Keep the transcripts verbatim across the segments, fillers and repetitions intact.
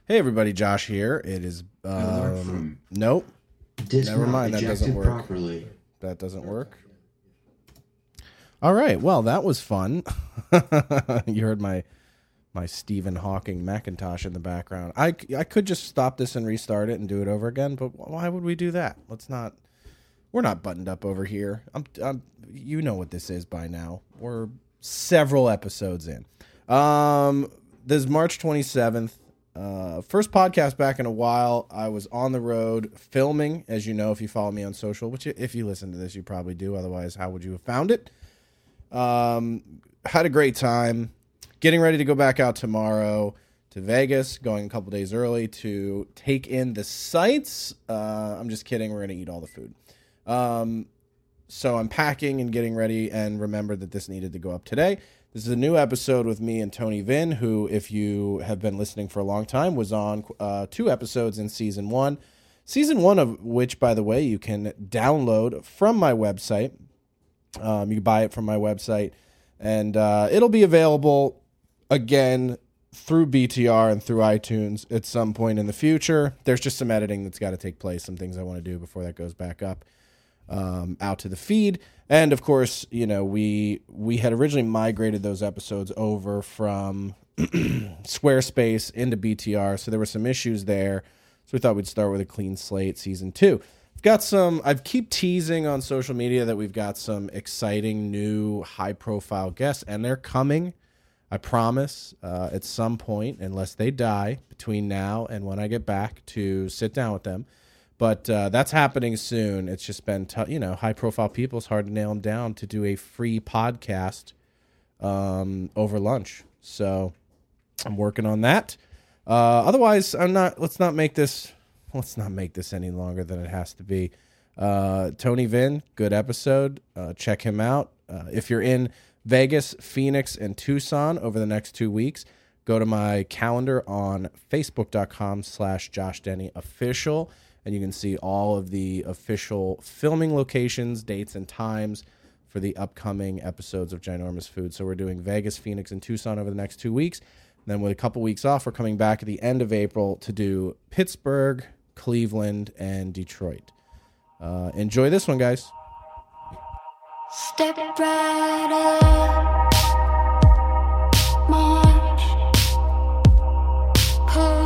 Hey everybody, Josh here. It is um, nope. Never mind, that doesn't work. Properly. That doesn't work. All right, well that was fun. You heard my my Stephen Hawking Macintosh in the background. I, I could just stop this and restart it and do it over again, but why would we do that? Let's not. We're not buttoned up over here. I'm, I'm you know what this is by now. We're several episodes in. Um, this is March twenty-seventh. Uh, first podcast back in a while. I was on the road filming, as you know, if you follow me on social, which if you listen to this, you probably do. Otherwise, how would you have found it? Um, had a great time. Getting ready to go back out tomorrow to Vegas, going a couple days early to take in the sights. Uh, I'm just kidding. We're going to eat all the food. Um, so I'm packing and getting ready and remembered that this needed to go up today. This is a new episode with me and Tony Vinn, who, if you have been listening for a long time, was on uh, two episodes in season one. Season one of which, by the way, you can download from my website. Um, you can buy it from my website, and uh, it'll be available again through B T R and through iTunes at some point in the future. There's just some editing that's got to take place, some things I want to do before that goes back up. Um, out to the feed. And of course, you know, we we had originally migrated those episodes over from Squarespace into B T R, so there were some issues there. So we thought we'd start with a clean slate season two. I've got some, I've keep teasing on social media that we've got some exciting new high profile guests, and they're coming. I promise, uh, at some point, unless they die between now and when I get back, to sit down with them. But uh, that's happening soon. It's just been, t- you know, high-profile people. It's hard to nail them down to do a free podcast um, over lunch. So I'm working on that. Uh, otherwise, I'm not. Let's not make this. Let's not make this any longer than it has to be. Uh, Tony Vinn, good episode. Uh, check him out. Uh, if you're in Vegas, Phoenix, and Tucson over the next two weeks, go to my calendar on Facebook.com slash Josh Denny Official. And you can see all of the official filming locations, dates, and times for the upcoming episodes of Ginormous Food. So we're doing Vegas, Phoenix, and Tucson over the next two weeks. And then with a couple weeks off, we're coming back at the end of April to do Pittsburgh, Cleveland, and Detroit. Uh, enjoy this one, guys. Step right up, march, push.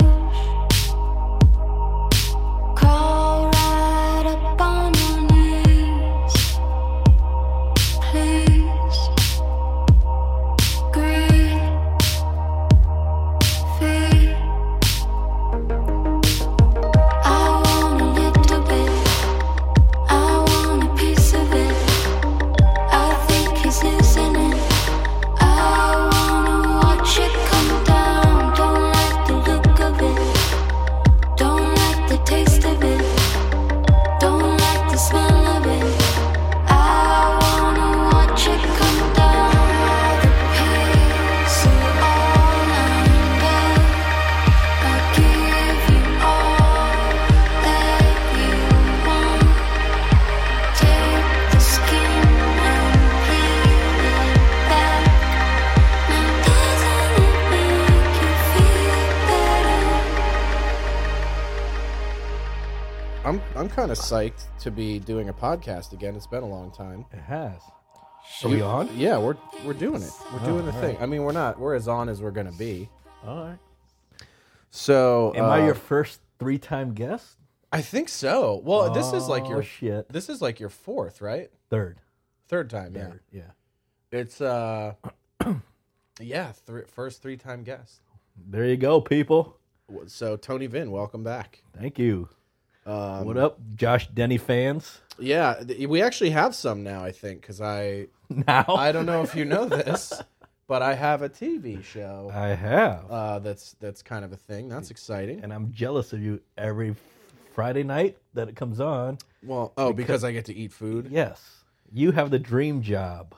Kind of psyched to be doing a podcast again. It's been a long time. It has. Are we on? Yeah, we're we're doing it. We're oh, doing the thing. Right. I mean, we're not. We're as on as we're gonna be. All right. So, am uh, I your first three-time guest? I think so. Well, oh, this is like your shit. This is like your fourth, right? Third. Third time. Third, yeah. Yeah. It's uh, yeah, th- first three-time guest. There you go, people. So, Tony Vinn, welcome back. Thank you. Um, what up, Josh Denny fans? Yeah, th- we actually have some now, I think, because I now I don't know if you know this, but I have a T V show. I have. Uh, that's that's kind of a thing. That's exciting, and I'm jealous of you every Friday night that it comes on. Well, oh, because, because I get to eat food. Yes, you have the dream job.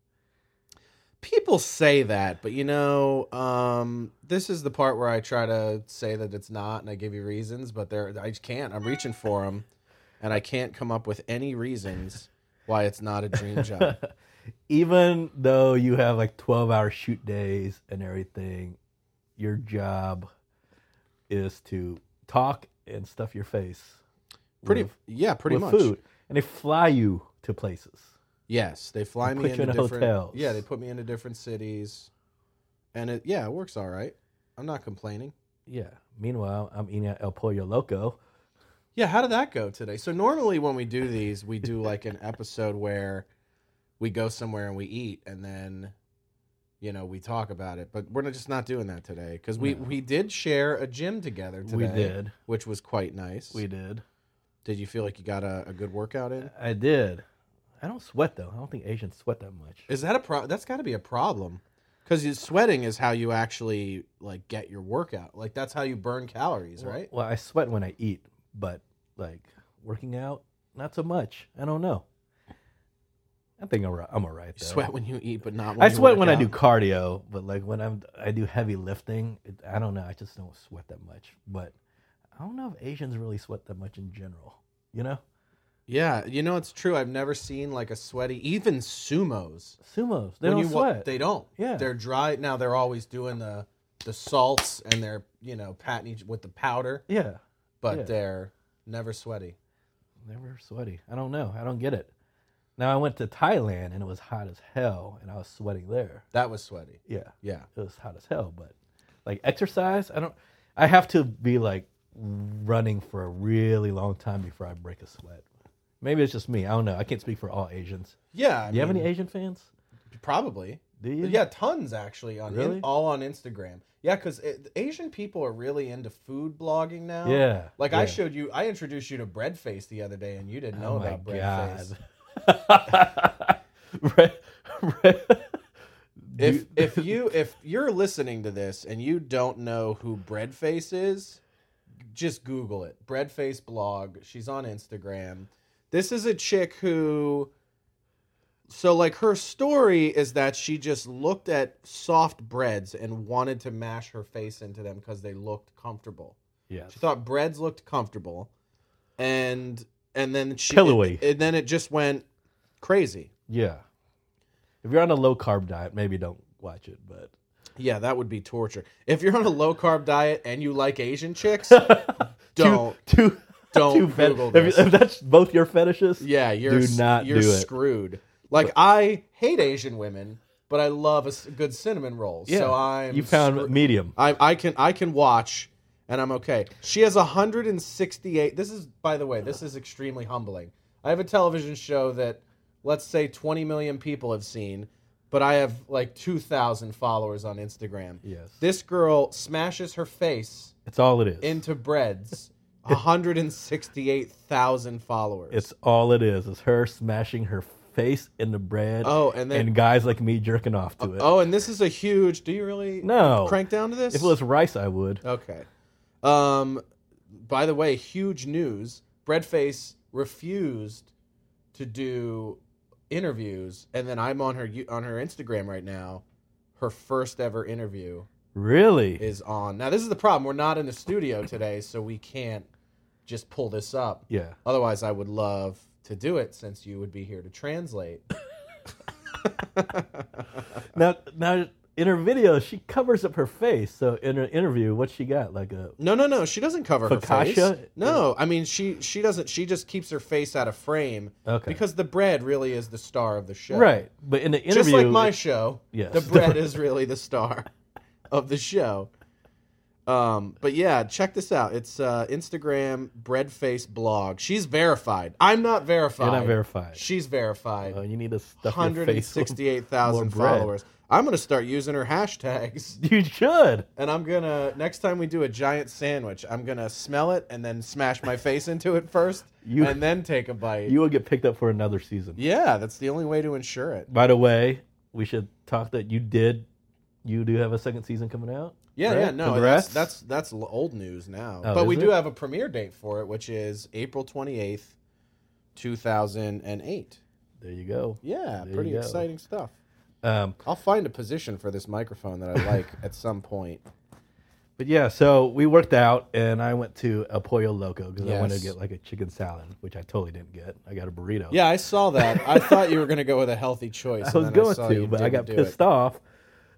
People say that, but you know, um, this is the part where I try to say that it's not, and I give you reasons, but there, I just can't. I'm reaching for them, and I can't come up with any reasons why it's not a dream job. Even though you have like twelve hour shoot days and everything, your job is to talk and stuff your face. Pretty, with, yeah, pretty with much. Food, and they fly you to places. Yes, they fly they me put you into in different. hotels. Yeah, they put me into different cities, and it yeah, it works all right. I'm not complaining. Yeah. Meanwhile, I'm eating at El Pollo Loco. Yeah, how did that go today? So normally when we do these, we do like an episode where we go somewhere and we eat, and then, you know, we talk about it. But we're just not doing that today because we, no. we did share a gym together today. We did. Which was quite nice. We did. Did you feel like you got a, a good workout in? I did. I don't sweat, though. I don't think Asians sweat that much. Is that a pro? That's got to be a problem. Because sweating is how you actually, like, get your workout. Like, that's how you burn calories, well, right? Well, I sweat when I eat, but, like, working out, not so much. I don't know. I think I'm, I'm all right, though. You sweat when you eat, but not when I you sweat work when out. I do cardio, but, like, when I'm, I do heavy lifting, it, I don't know. I just don't sweat that much. But I don't know if Asians really sweat that much in general, you know? Yeah, you know, it's true. I've never seen like a sweaty, even sumos. Sumos, they when don't you, sweat. They don't. Yeah. They're dry. Now they're always doing the the salts and they're, you know, patting each with the powder. Yeah. But yeah. they're never sweaty. Never sweaty. I don't know. I don't get it. Now I went to Thailand and it was hot as hell and I was sweating there. That was sweaty. Yeah. Yeah. It was hot as hell, but like exercise, I don't I have to be like running for a really long time before I break a sweat. Maybe it's just me. I don't know. I can't speak for all Asians. Yeah. I Do you mean, have any Asian fans? Probably. Do you? Yeah, tons actually. on Really? in, All on Instagram. Yeah, because Asian people are really into food blogging now. Yeah. Like yeah. I showed you, I introduced you to Breadface the other day, and you didn't know oh about my Breadface. God. Red, red. If if you if you're listening to this and you don't know who Breadface is, just Google it. Breadface blog. She's on Instagram. This is a chick who, so like her story is that she just looked at soft breads and wanted to mash her face into them because they looked comfortable. Yes. She thought breads looked comfortable, and and then she Pillowy. and then it just went crazy. Yeah. If you're on a low carb diet, maybe don't watch it, but yeah, that would be torture. If you're on a low carb diet and you like Asian chicks, don't too, too, don't too fet- Google if, this. if that's both your fetishes, Yeah, you're do not you're do it. screwed. Like I hate Asian women, but I love a s- good cinnamon roll. Yeah, so I'm you found screw- medium. I I can I can watch and I'm okay. She has one hundred sixty-eight. This is, by the way, this is extremely humbling. I have a television show that, let's say, twenty million people have seen, but I have like two thousand followers on Instagram. Yes. This girl smashes her face It's all it is. into breads. one hundred sixty-eight thousand followers. It's all it is. It's her smashing her face in the bread. Oh, and then and guys like me jerking off to it. Oh, and this is a huge. Do you really No. crank down to this? If it was rice, I would. Okay. Um, by the way, huge news. Breadface refused to do interviews, and then I'm on her on her Instagram right now. Her first ever interview Really? is on. Now, this is the problem. We're not in the studio today, so we can't just pull this up. Yeah. Otherwise, I would love to do it since you would be here to translate. Now, now in her video, she covers up her face. So in her interview, what she got? Like a No, no, no. She doesn't cover her Focaccia? face. No, I mean she she doesn't. She just keeps her face out of frame. Okay. Because the bread really is the star of the show. right, but in the interview, Just like my show. Yes. The bread is really the star of the show. Um, but yeah, check this out. It's uh, Instagram Breadface blog. She's verified. I'm not verified. You're not verified. She's verified. Uh, you need to stuff one your hundred face. sixty-eight thousand with more bread. followers. I'm gonna start using her hashtags. You should. And I'm gonna, next time we do a giant sandwich, I'm gonna smell it and then smash my face into it first, You- and then take a bite. You will get picked up for another season. Yeah, that's the only way to ensure it. By the way, we should talk that you did. You do have a second season coming out. Yeah, right? yeah, no, Congrats. that's, that's that's l- old news now. Oh, but is we it? do have a premiere date for it, which is April twenty-eighth, two thousand eight. There you go. Yeah, There pretty you go. exciting stuff. Um, I'll find a position for this microphone that I like at some point. but yeah, so we worked out, and I went to El Pollo Loco because I wanted to Yes. get like a chicken salad, which I totally didn't get. I got a burrito. Yeah, I saw that. I thought you were going to go with a healthy choice. I and was then going saw to, you but I got didn't do pissed it. off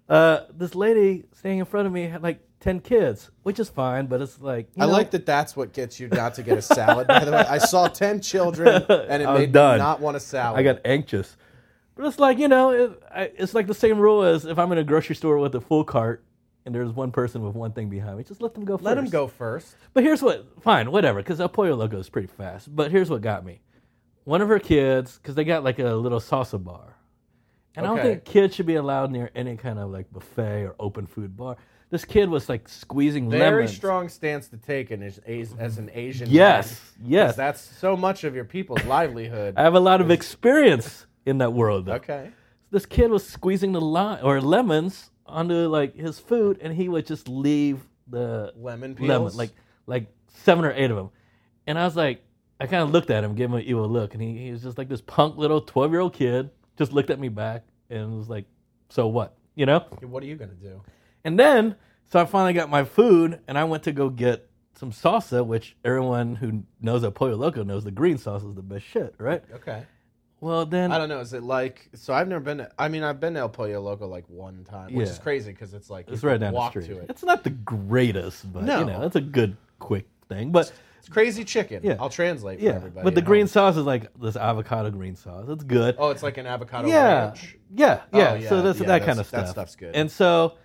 Uh, this lady standing in front of me had like ten kids, which is fine, but it's like you I know, like that. That's what gets you not to get a salad. By the way, I saw ten children, and it I was made done. me not want a salad. I got anxious. But it's like, you know, it, I, it's like the same rule as if I'm in a grocery store with a full cart and there's one person with one thing behind me. Just let them go first. Let them go first. But here's what, fine, whatever, because El Pollo Loco is pretty fast. But here's what got me. One of her kids, because they got like a little salsa bar. And Okay. I don't think kids should be allowed near any kind of like buffet or open food bar. This kid was like squeezing Very lemons. strong stance to take in as, as an Asian. Yes, man, yes. 'cause that's so much of your people's livelihood. I have a lot of experience in that world, though. Okay. This kid was squeezing the lime or lemons onto like his food, and he would just leave the Lemon peels? lemon, like like seven or eight of them. And I was like, I kind of looked at him, gave him an evil look, and he, he was just like this punk little twelve year old kid, just looked at me back and was like, so what, you know? What are you gonna do? And then, so I finally got my food, and I went to go get some salsa, which everyone who knows El Pollo Loco knows the green salsa is the best shit, right? Okay. Well, then I don't know. Is it like? So I've never been. To, I mean, I've been to El Pollo Loco like one time, which Yeah. is crazy because it's like it's you right can down the walk street. to it. It's not the greatest, but No. you know, it's a good, quick thing. But It's crazy chicken. Yeah. I'll translate for yeah, everybody. but the at green home. sauce is like this avocado green sauce. It's good. Oh, it's like an avocado yeah, ranch. yeah, yeah. Oh, yeah, So that's yeah, that that's- kind of that stuff. stuff's good. And so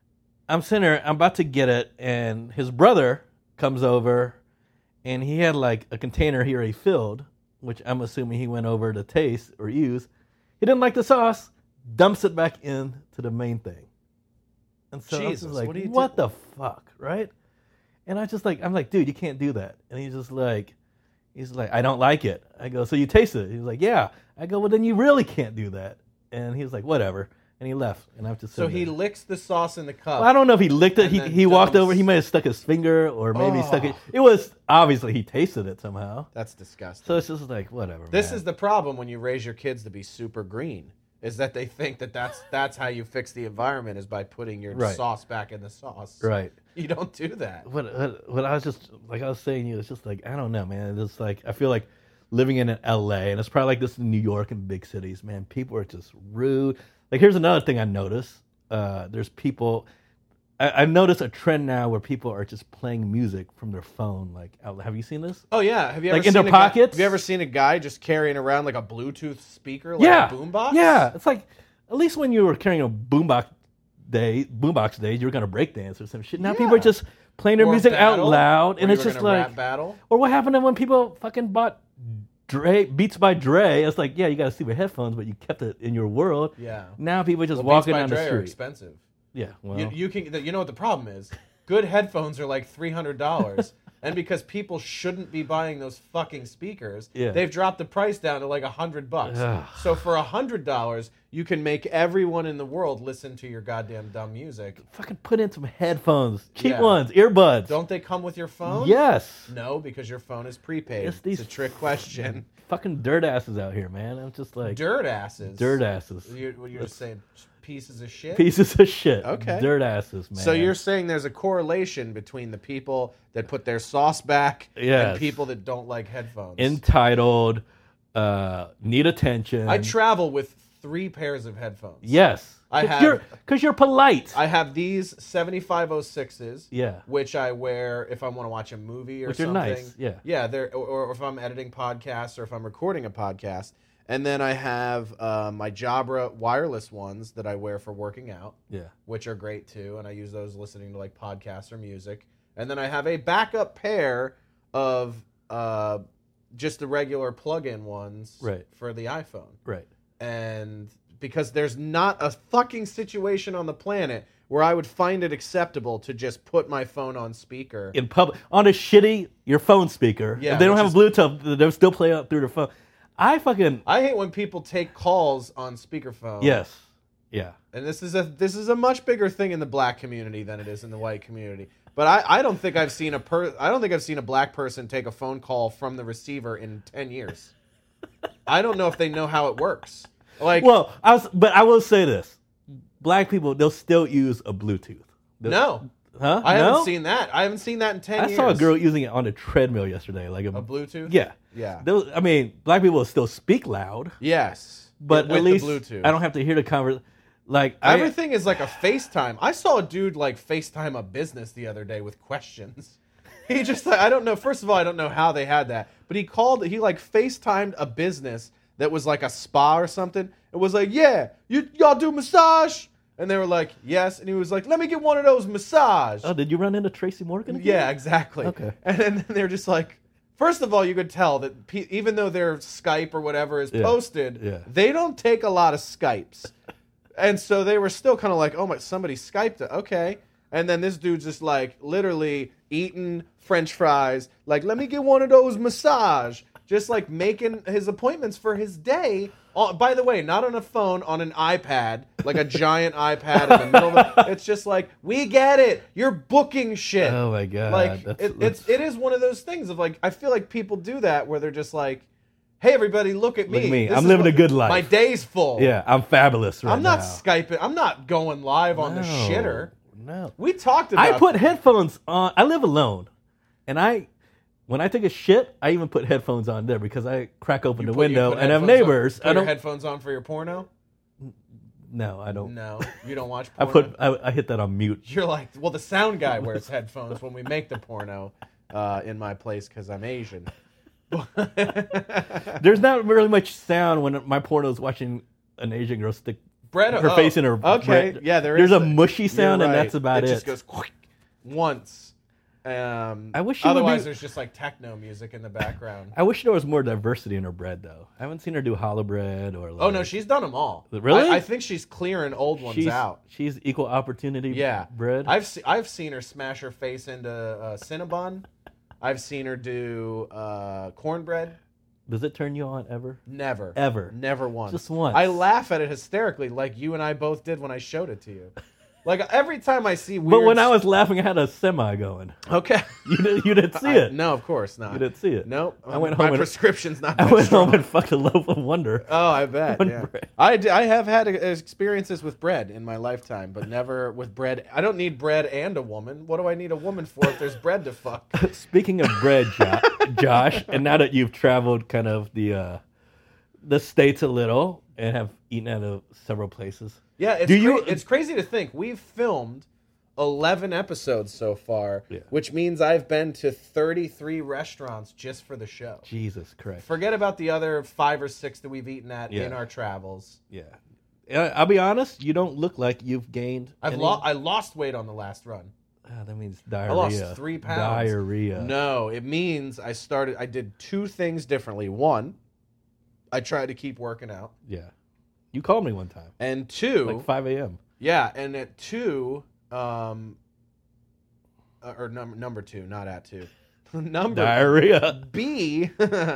I'm sitting there, I'm about to get it, and his brother comes over, and he had like a container he already filled, which I'm assuming he went over to taste or use. He didn't like the sauce, dumps it back into the main thing. And so I was Jesus, just like, what do you what do? the fuck, right? And I just like, I'm like, dude, you can't do that. And he's just like, he's like, I don't like it. I go, so you taste it? He's like, yeah. I go, well, then you really can't do that. And he was like, whatever. And he left. And I'm just So sitting he there. licks the sauce in the cup. Well, I don't know if he licked it. And He then he walked dumps- over. He may have stuck his finger, or maybe stuck it. Oh. It was obviously he tasted it somehow. That's disgusting. So it's just like whatever. This man. is the problem when you raise your kids to be super green, is that they think that that's that's how you fix the environment is by putting your Right. sauce back in the sauce. right. You don't do that. What, what what I was just like I was saying to you, it's just like I don't know, man. It's like I feel like living in L A, and it's probably like this in New York and big cities, man. People are just rude. Like here's another thing I noticed. Uh, there's people. I, I've noticed a trend now where people are just playing music from their phone. Like, out, have you seen this? Oh yeah, have you ever Like in seen their a guy- pockets? have you ever seen a guy just carrying around like a Bluetooth speaker, like yeah, a boombox? Yeah, it's like at least when you were carrying a boombox day, boombox days, you were gonna break dance or some shit. Now people are Yeah. just playing their Or music battle, out loud, or and you it's were just gonna like, rap battle. or what happened to when people fucking bought Dre Beats by Dre? It's like, yeah, you got to stupid headphones, but you kept it in your world. Yeah. Now people are just Well, walking Beats by down the Dre are street. expensive. Yeah, well, You, you can. You know what the problem is? Good headphones are like three hundred dollars, and because people shouldn't be buying those fucking speakers, Yeah. they've dropped the price down to like a hundred bucks. Ugh. So for a hundred dollars, you can make everyone in the world listen to your goddamn dumb music. fucking put in some headphones, cheap Yeah. ones, earbuds. Don't they come with your phone? Yes, No, because your phone is prepaid. It's these it's a trick question. fucking dirt asses out here, man. I'm just like Dirt asses. dirt asses, You're, what you're just saying pieces of shit. pieces of shit. Okay. Dirt asses, man. So you're saying there's a correlation between the people that put their sauce back Yes. and people that don't like headphones. entitled, uh, need attention. I travel with three pairs of headphones. Yes, I Cause have- you're, cause you're polite. I have these seventy-five oh sixes, Yeah. which I wear if I want to watch a movie or Which are something. nice, yeah. Yeah, they're, or, or if I'm editing podcasts or if I'm recording a podcast. And then I have uh, my Jabra wireless ones that I wear for working out, yeah. which are great too, and I use those listening to like podcasts or music. And then I have a backup pair of uh, just the regular plug-in ones Right. for the iPhone. Right. And because there's not a fucking situation on the planet where I would find it acceptable to just put my phone on speaker. In public, on a shitty your phone speaker. Yeah, if they don't which have a Bluetooth, they'll still play out through their phone. I fucking I hate when people take calls on speakerphone. yes, yeah. And this is a this is a much bigger thing in the black community than it is in the white community. But I, I don't think I've seen a per I don't think I've seen a black person take a phone call from the receiver in ten years. I don't know if they know how it works. Like Well, I was, but I will say this: black people, they'll still use a Bluetooth. They'll- no. huh? I no? haven't seen that. I haven't seen that in ten I years. saw a girl using it on a treadmill yesterday, like a, a Bluetooth? Yeah, Yeah. Those, I mean, black people will still speak loud, Yes. but with at least the Bluetooth. I don't have to hear the conversation. Like everything I, is like a FaceTime. I saw a dude like FaceTime a business the other day with questions. He just like, I don't know. First of all, I don't know how they had that, but he called. He like FaceTimed a business that was like a spa or something. It was like, yeah, you y'all do massage, and they were like, yes, and he was like, let me get one of those massage. Oh, did you run into Tracy Morgan again? Yeah, exactly. Okay, and then they're just like. First of all, you could tell that pe- even though their Skype or whatever is yeah. posted, yeah. they don't take a lot of Skypes. And so they were still kind of like, oh, my, somebody Skyped it. Okay. And then this dude's just like literally eating French fries. Like, let me get one of those massage. Just like making his appointments for his day. Oh, by the way, not on a phone, on an iPad. Like a giant iPad in the middle of it. It's just like, we get it. You're booking shit. Oh, my God. Like, that's, it, that's... it's, it is one of those things of like, I feel like people do that where they're just like, hey, everybody, look at me. Look at me. This I'm is living what, a good life. My day's full. Yeah, I'm fabulous right I'm not now. Skyping. I'm not going live on no, the shitter. No. We talked about I put headphones on. I live alone. And I, when I take a shit, I even put headphones on there because I crack open you the put, window and have on, neighbors. Put I don't. your headphones on for your porno? No, I don't. No, you don't watch I porno? put. I, I hit that on mute. You're like, well, the sound guy wears headphones when we make the porno uh, in my place because I'm Asian. There's not really much sound when my porno is watching an Asian girl stick bread, her oh, face in her okay, bread. yeah, there There's is a mushy sound, right. and that's about it. It just goes once. Um, I wish she would otherwise, be- there's just like techno music in the background. I wish there was more diversity in her bread, though. I haven't seen her do challah bread or. Like, Oh no, she's done them all. Really? I, I think she's clearing old ones she's, out. She's equal opportunity. Yeah, bread. I've se- I've seen her smash her face into uh, Cinnabon. I've seen her do uh, cornbread. Does it turn you on ever? Never, Ever, never once. Just once. I laugh at it hysterically, like you and I both did when I showed it to you. Like every time I see weird. But when I was laughing, I had a semi going. Okay, you didn't. You didn't see I, it. no, of course not. You didn't see it. Nope. I went My home. My prescription's not. I that went strong. home and fucked a loaf of Wonder. Oh, I bet. One Yeah. bread. I, d- I have had experiences with bread in my lifetime, but never with bread. I don't need bread and a woman. What do I need a woman for if there's bread to fuck? Speaking of bread, jo- Josh, and now that you've traveled kind of the uh, the states a little and have eaten at a, several places. Yeah, it's, Do you- cra- it's crazy to think we've filmed eleven episodes so far, Yeah. which means I've been to thirty-three restaurants just for the show. Jesus Christ. Forget about the other five or six that we've eaten at Yeah. in our travels. Yeah. Uh, I'll be honest, you don't look like you've gained. I've any... lo- I lost weight on the last run. Ah, that means diarrhea. I lost three pounds. Diarrhea. No, it means I started. I did two things differently. One, I tried to keep working out, Yeah. You called me one time. and two, Like five a.m. yeah, and at two, um, uh, or number number two, not at two, number Diarrhea. B.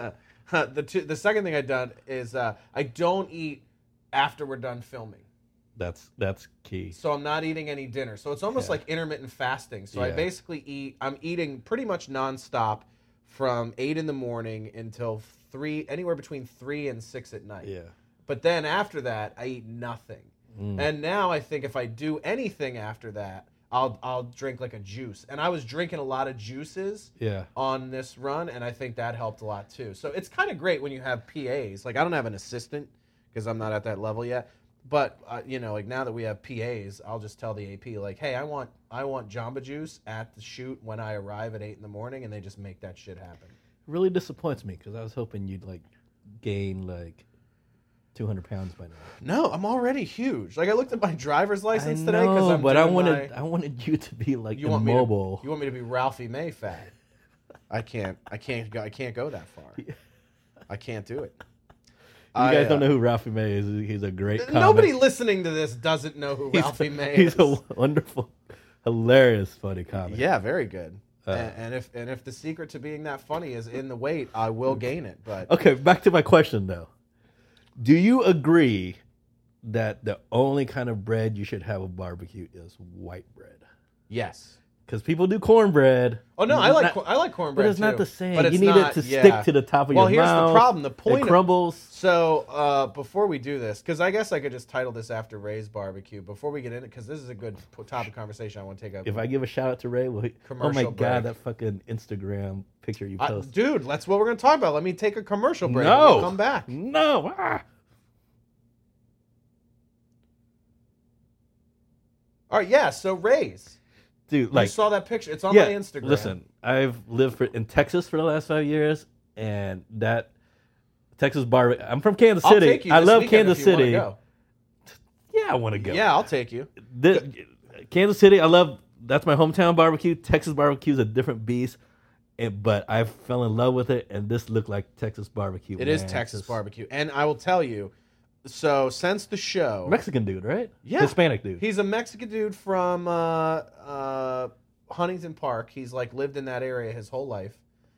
the two, the second thing I done is uh, I don't eat after we're done filming. That's that's key. So I'm not eating any dinner. So it's almost Yeah. like intermittent fasting. So I Yeah. basically eat, I'm eating pretty much nonstop from eight in the morning until three, anywhere between three and six at night. Yeah. But then after that, I eat nothing. Mm. And now I think if I do anything after that, I'll I'll drink like a juice. And I was drinking a lot of juices Yeah. on this run, and I think that helped a lot too. So it's kind of great when you have P As. Like I don't have an assistant because I'm not at that level yet. But uh, you know, like now that we have P As, I'll just tell the A P like, "Hey, I want I want Jamba Juice at the shoot when I arrive at eight in the morning," and they just make that shit happen. Really disappoints me because I was hoping you'd like gain like two hundred pounds by now. No, I'm already huge. Like I looked at my driver's license I today because know, I'm but I doing wanted my- I wanted you to be like you want me to, immobile. you want me to be Ralphie May fat? I can't. I can't go. I can't go that far. I can't do it. You I, guys don't uh, know who Ralphie May is. He's a great comic. Nobody listening to this doesn't know who He's Ralphie a, May He's is. a wonderful, hilarious, funny comic. Yeah, very good. Uh, and, and if and if the secret to being that funny is in the weight, I will gain it. But Okay, back to my question though. Do you agree that the only kind of bread you should have with barbecue is white bread? yes. Because people do cornbread. Oh no, I It's like not- cor- I like cornbread But it's not too. the same. But it's you need not, it to yeah. stick to the top of well, your here's mouth. the problem. The point It of- crumbles. So uh, before we do this, because I guess I could just title this after Ray's barbecue. Before we get in it, because this is a good p- topic conversation I want to take up. If I give a shout out to Ray, will he, oh my Commercial god, break. that fucking Instagram picture you I, posted. dude, that's what we're going to talk about. Let me take a commercial break. No. and we'll come back. No. Ah. All right, yeah. So Ray's, dude, like you saw that picture. It's on yeah, my Instagram. Listen, I've lived for, in Texas for the last five years, and that Texas barbecue. I'm from Kansas City. I'll take you I this love weekend Kansas if you wanna City. go. Yeah, I want to go. Yeah, I'll take you. This, Kansas City, I love. That's my hometown barbecue. Texas barbecue is a different beast, and, but I fell in love with it, and this looked like Texas barbecue. It man. is Texas Just, barbecue, and I will tell you. So since the show, Mexican dude, right? Yeah, Hispanic dude. He's a Mexican dude from uh, uh, Huntington Park. He's like lived in that area his whole life,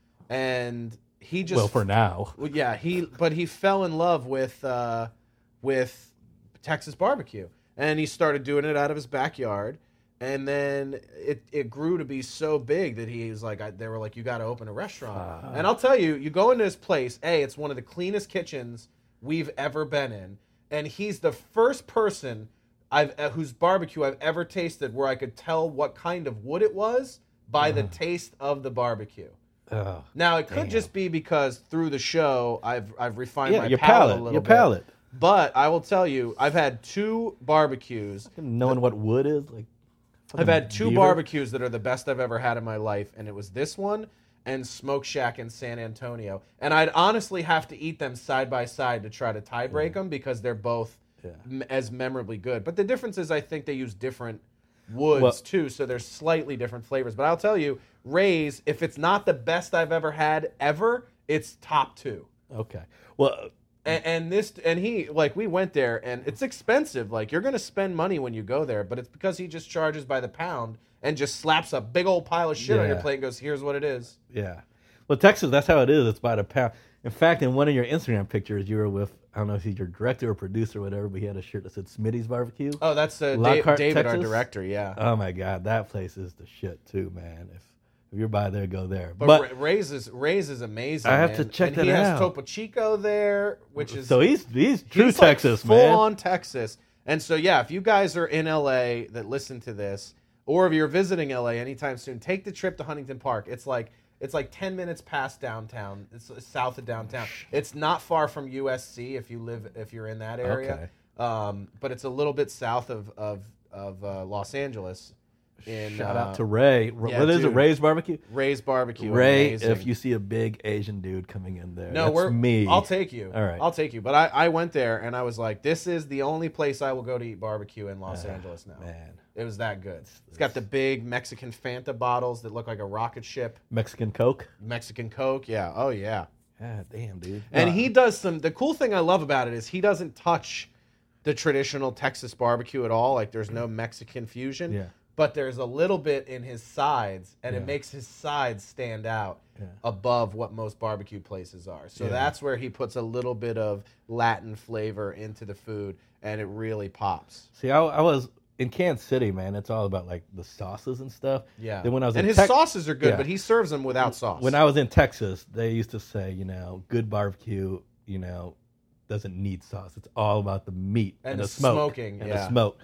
and he just well for now. Well, yeah, he but he fell in love with uh, with Texas barbecue, and he started doing it out of his backyard. And then it, it grew to be so big that he was like, I, they were like, you got to open a restaurant. Uh, and I'll tell you, you go into his place, A, it's one of the cleanest kitchens we've ever been in. And he's the first person I've uh, whose barbecue I've ever tasted where I could tell what kind of wood it was by uh, the taste of the barbecue. Uh, now, it could damn. just be because through the show, I've I've refined yeah, my your palate, palate a little your bit. palate. But I will tell you, I've had two barbecues. Knowing what wood is, like I've had two beaver. barbecues that are the best I've ever had in my life, and it was this one and Smoke Shack in San Antonio. And I'd honestly have to eat them side by side to try to tie break yeah. them because they're both yeah. m- as memorably good. But the difference is I think they use different woods well, too, so there's slightly different flavors. But I'll tell you, Ray's, if it's not the best I've ever had ever, it's top two. Okay. Well... And, and this, and he, like, we went there, and it's expensive. Like, you're going to spend money when you go there, but it's because he just charges by the pound and just slaps a big old pile of shit yeah. on your plate and goes, here's what it is. Yeah. Well, Texas, that's how it is. It's by the pound. In fact, in one of your Instagram pictures, you were with, I don't know if he's your director or producer or whatever, but he had a shirt that said Smitty's Barbecue. Oh, that's uh, Lockhart, David, Texas. Our director, yeah. Oh, my God. That place is the shit, too, man. If If you're by there, go there. But, but Ray's is Ray's is amazing. I have man. to check and that he out. He has Topo Chico there, which is so he's he's true he's Texas, like full man. Full on Texas. And so yeah, if you guys are in L A that listen to this, or if you're visiting L A anytime soon, take the trip to Huntington Park. It's like it's like ten minutes past downtown. It's south of downtown. It's not far from U S C if you live if you're in that area. Okay. Um, but it's a little bit south of of of uh, Los Angeles. In, Shout uh, out to Ray. yeah, what is dude. it? Ray's Barbecue? Ray's Barbecue. Ray, amazing. if you see a big Asian dude coming in there, no, that's we're, me. I'll take you. All right. I'll take you. But I, I went there, and I was like, this is the only place I will go to eat barbecue in Los uh, Angeles now. Man. It was that good. It's, it's got the big Mexican Fanta bottles that look like a rocket ship. Mexican Coke? Mexican Coke, yeah. Oh, yeah. God damn, dude. And wow. he does some... The cool thing I love about it is he doesn't touch the traditional Texas barbecue at all. Like, there's no Mexican fusion. Yeah. But there's a little bit in his sides, and yeah. it makes his sides stand out yeah. above what most barbecue places are. So yeah. that's where he puts a little bit of Latin flavor into the food, and it really pops. See, I, I was in Kansas City, man. It's all about like the sauces and stuff. Yeah. Then when I was and in his Tex- sauces are good, yeah. but he serves them without sauce. When I was in Texas, they used to say, you know, good barbecue, you know, doesn't need sauce. It's all about the meat and, and the, the smoke smoking and yeah. the smoke.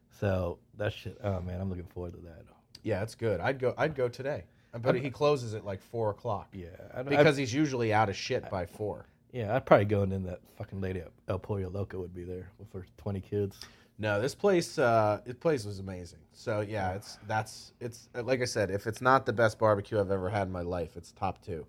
So that shit. Oh man, I'm looking forward to that. Yeah, it's good. I'd go. I'd go today. But he closes at like four o'clock. Yeah, I, because I, he's usually out of shit by four. Yeah, I'd probably go in. And that fucking lady at El Pollo Loco would be there with her twenty kids. No, this place. Uh, this place was amazing. So yeah, it's that's it's like I said. If it's not the best barbecue I've ever had in my life, it's top two.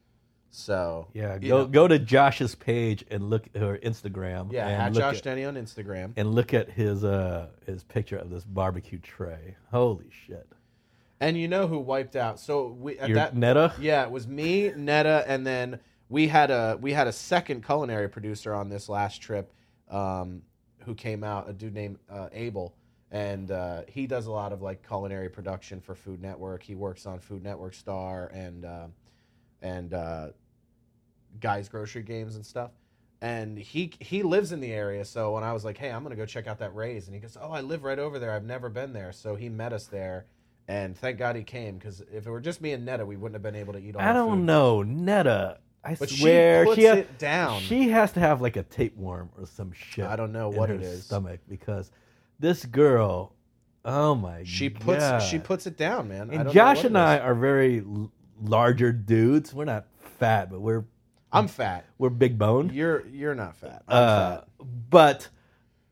So yeah, go know. go to Josh's page and look at her Instagram. Yeah, and at look Josh at, Denny on Instagram, and look at his uh his picture of this barbecue tray. Holy shit! And you know who wiped out? So we at Your that Netta. Yeah, it was me, Netta, and then we had a we had a second culinary producer on this last trip, um, who came out. A dude named uh, Abel, and uh, he does a lot of like culinary production for Food Network. He works on Food Network Star and uh, and uh, Guys Grocery Games and stuff. And he he lives in the area, so when I was like, hey, I'm gonna go check out that Ray's, and he goes, oh, I live right over there. I've never been there. So he met us there. And thank God he came, because if it were just me and Netta, we wouldn't have been able to eat all I the don't food. know. Netta, I but swear. she puts she has, it down. She has to have like a tapeworm or some shit. I don't know in what her it is. Stomach, because this girl, oh my she God. puts She puts it down, man. And I don't Josh know and I are very l- larger dudes. We're not fat, but we're... I'm fat. We're big boned. You're you're not fat. I'm uh, fat. But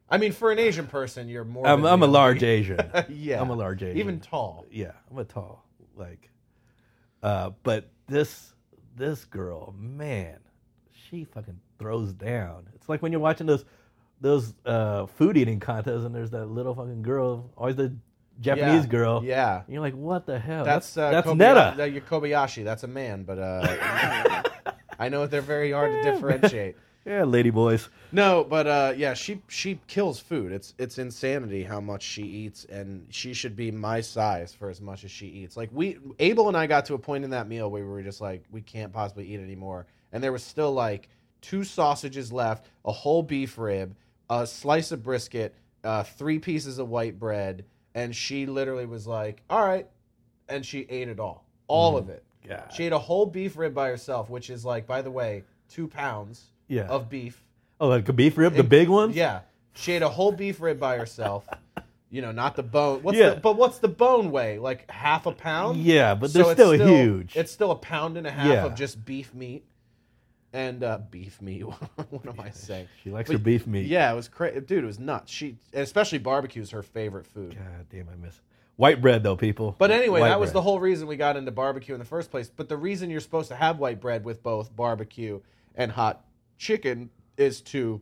I mean, for an Asian person, you're more. I'm, than I'm a the large elite. Asian. Yeah, I'm a large Asian. Even tall. Yeah, I'm a tall. Like, uh, but this this girl, man, she fucking throws down. It's like when you're watching those those uh, food eating contests, and there's that little fucking girl, always the Japanese Yeah, girl. Yeah. And you're like, what the hell? That's That's uh, that's Kobayashi, Netta. that- you're Kobayashi. That's a man, but uh, I know they're very hard to differentiate. Yeah, lady boys. No, but uh, yeah, she she kills food. It's it's insanity how much she eats, and she should be my size for as much as she eats. Like we, Abel and I got to a point in that meal where we were just like, we can't possibly eat anymore, and there was still like two sausages left, a whole beef rib, a slice of brisket, uh, three pieces of white bread, and she literally was like, all right, and she ate it all, all mm, of it. God. She ate a whole beef rib by herself, which is like, by the way, two pounds. Yeah. Of beef. Oh, like a beef rib, the big ones? Yeah. She ate a whole beef rib by herself. You know, not the bone. What's Yeah. the, but what's the bone weigh? Like half a pound? Yeah, but So they're it's still, huge. It's still a pound and a half Yeah. of just beef meat. And uh, beef meat. What am I saying? She likes But, her beef meat. Yeah, it was crazy. Dude, it was nuts. She, especially barbecue is her favorite food. God damn, I miss white bread though, people. But anyway, White that was bread. the whole reason we got into barbecue in the first place. But the reason you're supposed to have white bread with both barbecue and hot chicken is to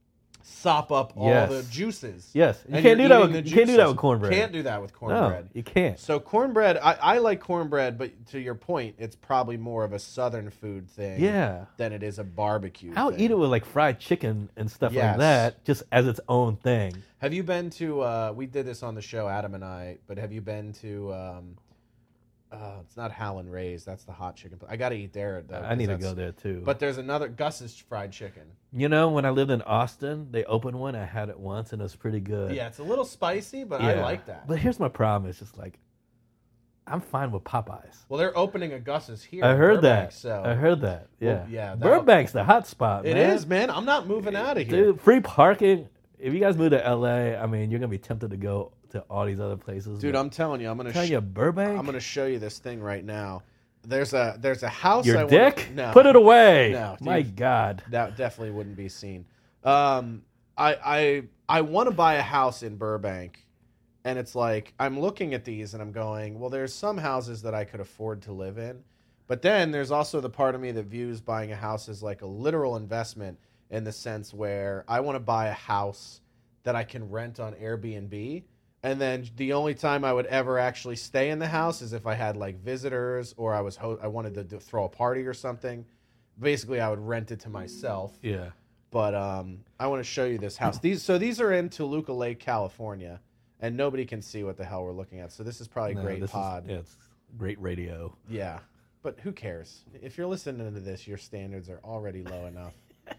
sop up all Yes. the juices. Yes, you And can't you're do that. eating With, the you can't do that juices. with cornbread. Can't do that with No, cornbread. you can't. So cornbread, I, I like cornbread, but to your point, it's probably more of a southern food thing Yeah. than it is a barbecue I'll thing. eat it with like fried chicken and stuff Yes. like that, just as its own thing. Have you been to, uh, we did this on the show, Adam and I, but have you been to, um, uh, it's not Howlin' Ray's, that's the hot chicken. I got to eat there, though. I need to 'cause go that's- there too. But there's another, Gus's fried chicken. You know, when I lived in Austin, they opened one. I had it once, and it was pretty good. Yeah, it's a little spicy, but I Yeah. like that. But here's my problem: it's just like I'm fine with Popeyes. Well, they're opening a Gus's here. I in heard Burbank, that. So I heard that. Yeah, Well, yeah, that'll- Burbank's the hot spot. it man. is, man. I'm not moving out of here. Dude, free parking. If you guys move to L A, I mean, you're gonna be tempted to go to all these other places. Dude, but I'm telling you, I'm gonna tell sh- you, Burbank. I'm gonna show you this thing right now. There's a there's a house. Your I dick? Wanna, no, Put it away. No, My dude. God. That definitely wouldn't be seen. Um, I I I want to buy a house in Burbank, and it's like I'm looking at these and I'm going, well, there's some houses that I could afford to live in, but then there's also the part of me that views buying a house as like a literal investment in the sense where I want to buy a house that I can rent on Airbnb. And then the only time I would ever actually stay in the house is if I had like visitors or I was ho- I wanted to do, throw a party or something. Basically, I would rent it to myself. Yeah. But um, I want to show you this house. These so these are in Toluca Lake, California, and nobody can see what the hell we're looking at. So this is probably a No, great this is- pod. yeah, it's great radio. Yeah, but who cares? If you're listening to this, your standards are already low enough.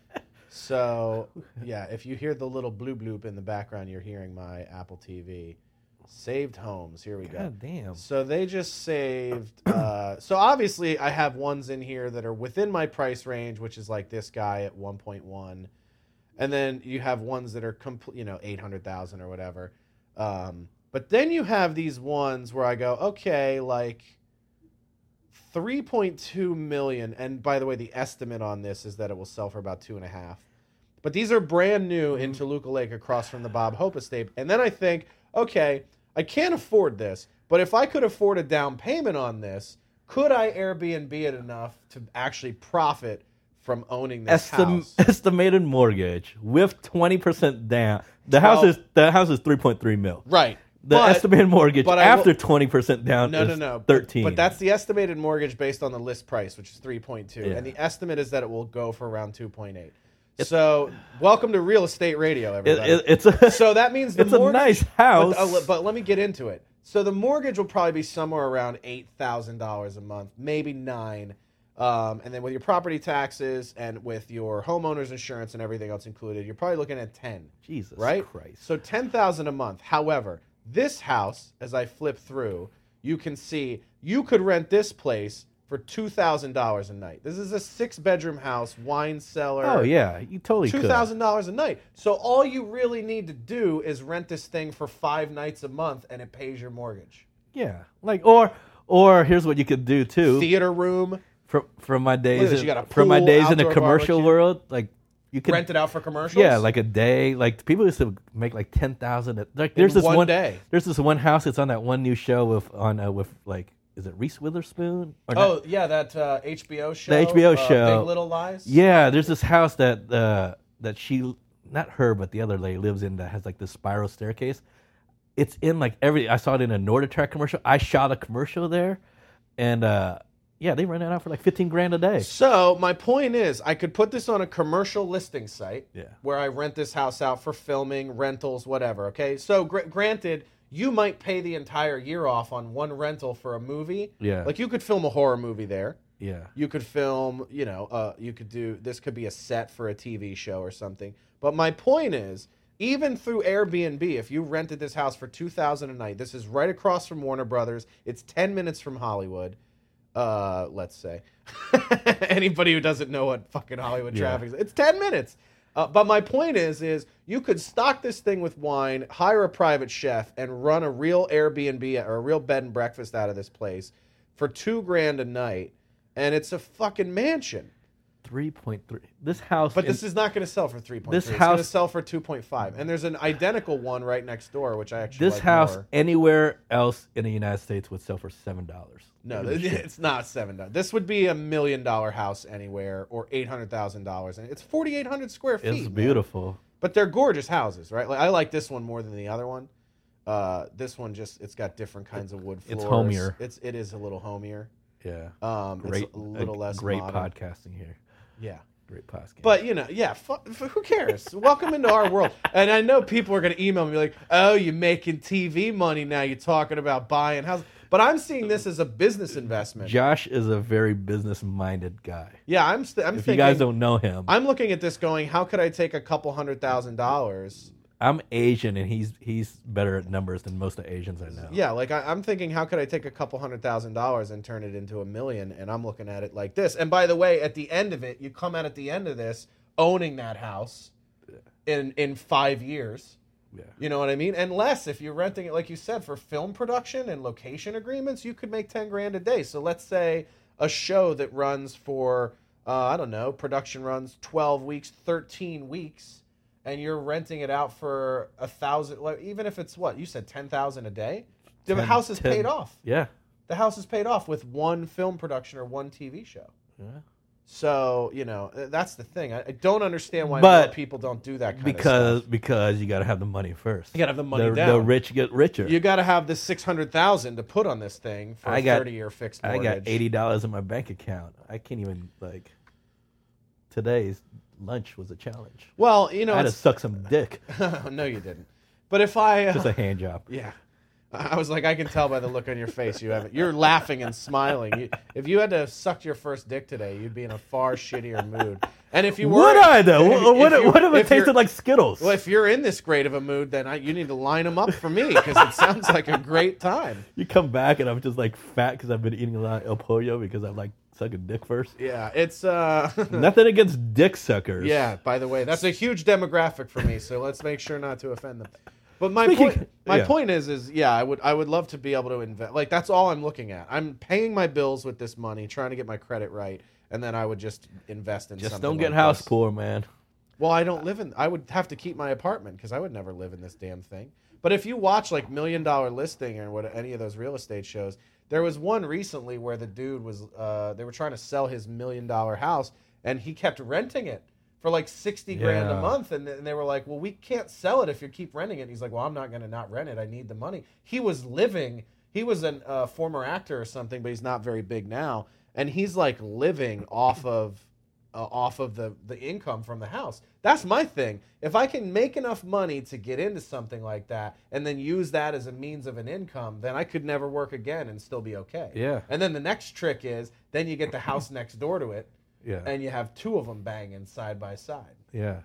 So, yeah, if you hear the little bloop bloop in the background, you're hearing my Apple T V. Saved homes. Here we go. God damn. So they just saved. Uh, so obviously, I have ones in here that are within my price range, which is like this guy at one point one, and then you have ones that are complete, you know, eight hundred thousand or whatever. Um, but then you have these ones where I go, okay, like three point two million. And by the way, the estimate on this is that it will sell for about two and a half. But these are brand new in Toluca Lake across from the Bob Hope estate. And then I think, okay, I can't afford this, but if I could afford a down payment on this, could I Airbnb it enough to actually profit from owning this Estim- house? Estimated mortgage with twenty percent down. The house Well- is the house is three point three mil. Right. The But- estimated mortgage but I after will- twenty percent down No, is no, no. thirteen. But that's the estimated mortgage based on the list price, which is three point two. Yeah. And the estimate is that it will go for around two point eight. So, welcome to Real Estate Radio, It- everybody. it- it's a So that means the it's a mortgage, nice house. But, uh, but let me get into it. So the mortgage will probably be somewhere around eight thousand dollars a month, maybe nine. Um, and then with your property taxes and with your homeowner's insurance and everything else included, you're probably looking at ten. Jesus right? Christ. So ten thousand dollars a month. However, this house, as I flip through, you can see you could rent this place for two thousand dollars a night. This is a six-bedroom house, wine cellar. Oh yeah, you totally could. two thousand dollars a night. So all you really need to do is rent this thing for five nights a month, and it pays your mortgage. Yeah, like or or here's what you could do too. Theater room. From from my Look at days, this, in, you got a from my pool, days in the outdoor commercial barbecue. world, like You could rent it out for commercials. Yeah, like a day. Like people used to make like ten thousand. Like there's In this one one day. There's this one house that's on that one new show with on uh, with like is it Reese Witherspoon? Or oh not? yeah, that uh, H B O show. The H B O uh, show. Big Little Lies. Yeah, there's this house that uh, that she, not her, but the other lady lives in that has like this spiral staircase. It's in like every. I saw it in a NordicTrack commercial. I shot a commercial there, and uh, yeah, they rent it out for like fifteen grand a day. So my point is, I could put this on a commercial listing site, Yeah. where I rent this house out for filming, rentals, whatever. Okay, so gr- granted, you might pay the entire year off on one rental for a movie. Yeah. Like you could film a horror movie there. Yeah. You could film, you know, uh, you could do, this could be a set for a T V show or something. But my point is, even through Airbnb, if you rented this house for two thousand dollars a night, this is right across from Warner Brothers. It's ten minutes from Hollywood, uh, let's say. Anybody who doesn't know what fucking Hollywood Yeah. traffic is, it's ten minutes. Uh, but my point is, is you could stock this thing with wine, hire a private chef, and run a real Airbnb or a real bed and breakfast out of this place for two grand a night. And it's a fucking mansion. three point three. This house. But in- this is not going to sell for three point three. This It's house- going to sell for two point five. And there's an identical one right next door, which I actually This like house more. anywhere else in the United States would sell for seven dollars. No, it's not seven dollars. This would be a million dollar house anywhere or eight hundred thousand dollars. And it's forty-eight hundred square feet. It's man. beautiful. But they're gorgeous houses, right? Like I like this one more than the other one. Uh, this one just, it's got different kinds of wood floors. It's homier. It's, it is a little homier. Yeah. Um, Great. It's a little less Great modern. podcasting here. Yeah. Great podcast. But, you know, yeah, fu- fu- who cares? Welcome into our world. And I know people are going to email me like, oh, you're making T V money now. You're talking about buying houses. But I'm seeing this as a business investment. Josh is a very business-minded guy. Yeah, I'm, st- I'm If thinking. you guys don't know him, I'm looking at this going, how could I take a couple hundred thousand dollars? I'm Asian, and he's he's better at numbers than most of the Asians I know. Yeah, like I, I'm thinking, how could I take a couple hundred thousand dollars and turn it into a million? And I'm looking at it like this. And by the way, at the end of it, you come out at the end of this owning that house in in five years. Yeah. You know what I mean? And less if you're renting it, like you said, for film production and location agreements, you could make ten grand a day. So let's say a show that runs for, uh, I don't know, production runs twelve weeks, thirteen weeks. And you're renting it out for a thousand, like, even if it's what you said, ten thousand a day. The ten, house is ten. paid off. Yeah. The house is paid off with one film production or one T V show. Yeah. So you know that's the thing. I, I don't understand why But more people don't do that kind because of stuff. because you got to have the money first. You gotta have the money the, down. The rich get richer. You got to have the six hundred thousand to put on this thing for I a got- thirty-year fixed I mortgage. got eighty dollars in my bank account. I can't even like. Today's lunch was a challenge. Well, you know, I had to it's- suck some dick. no, you didn't. But if I uh, Just a hand job. yeah. I was like, I can tell by the look on your face you haven't. You're laughing and smiling. You, if you had to suck your first dick today, you'd be in a far shittier mood. And if you were, Would I though? if- What, what, if you- what if it if you're- tasted like Skittles? Well, if you're in this great of a mood, then I, you need to line them up for me because it sounds like a great time. You come back and I'm just like fat because I've been eating a lot of El Pollo because I like sucking dick first. Yeah, it's uh, Nothing against dick suckers. yeah. By the way, that's a huge demographic for me, so let's make sure not to offend them. But my Speaking- point, my yeah. point is, is yeah, I would, I would love to be able to invest. Like that's all I'm looking at. I'm paying my bills with this money, trying to get my credit right, and then I would just invest in. Just something don't get like house this. poor, man. Well, I don't live in. I would have to keep my apartment because I would never live in this damn thing. But if you watch like Million Dollar Listing or what any of those real estate shows, there was one recently where the dude was. Uh, they were trying to sell his million dollar house, and he kept renting it for like sixty grand a Yeah. month, and, th- and they were like, "Well, we can't sell it if you keep renting it." And he's like, "Well, I'm not going to not rent it. I need the money." He was living. He was a uh, former actor or something, but he's not very big now, and he's like living off of. Uh, off of the, the income from the house. That's my thing. If I can make enough money to get into something like that and then use that as a means of an income, then I could never work again and still be okay. Yeah. And then the next trick is then you get the house next door to it Yeah. and you have two of them banging side by side. yeah.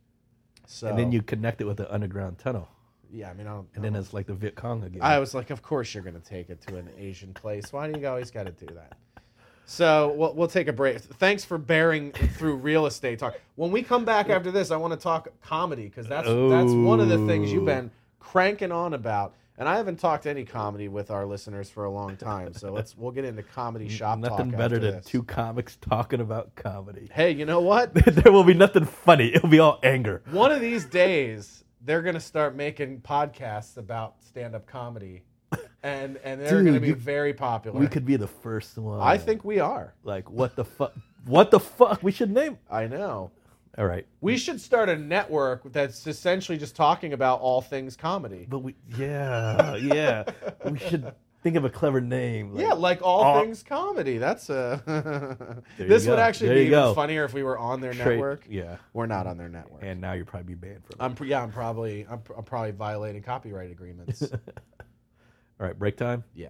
So And then you connect it with the underground tunnel. yeah, I mean, I don't, And then it's like the Viet Cong again. I was like, of course you're going to take it to an Asian place. Why do you always got to do that? So we'll, we'll take a break. Thanks for bearing through real estate talk. When we come back after this, I want to talk comedy because that's that's one of the things you've been cranking on about. And I haven't talked any comedy with our listeners for a long time, so let's we'll get into comedy shop talk. Nothing better than this. two comics talking about comedy. Hey, you know what? There will be nothing funny. It'll be all anger. One of these days, they're gonna start making podcasts about stand-up comedy, and and they're Dude, gonna be you- very popular. We could be the first one. I think we are. Like, what the fuck? What the fuck? We should name. I know. All right. We should start a network that's essentially just talking about all things comedy. But we, yeah, yeah. We should think of a clever name. Like, Yeah, like all all- things comedy. That's a. There this you would go. actually There be you even go. funnier if we were on their Trade- network. Yeah. We're not on their network. And now you're probably banned from it. I'm pr- yeah, I'm probably I'm, pr- I'm probably violating copyright agreements. All right, break time. Yeah.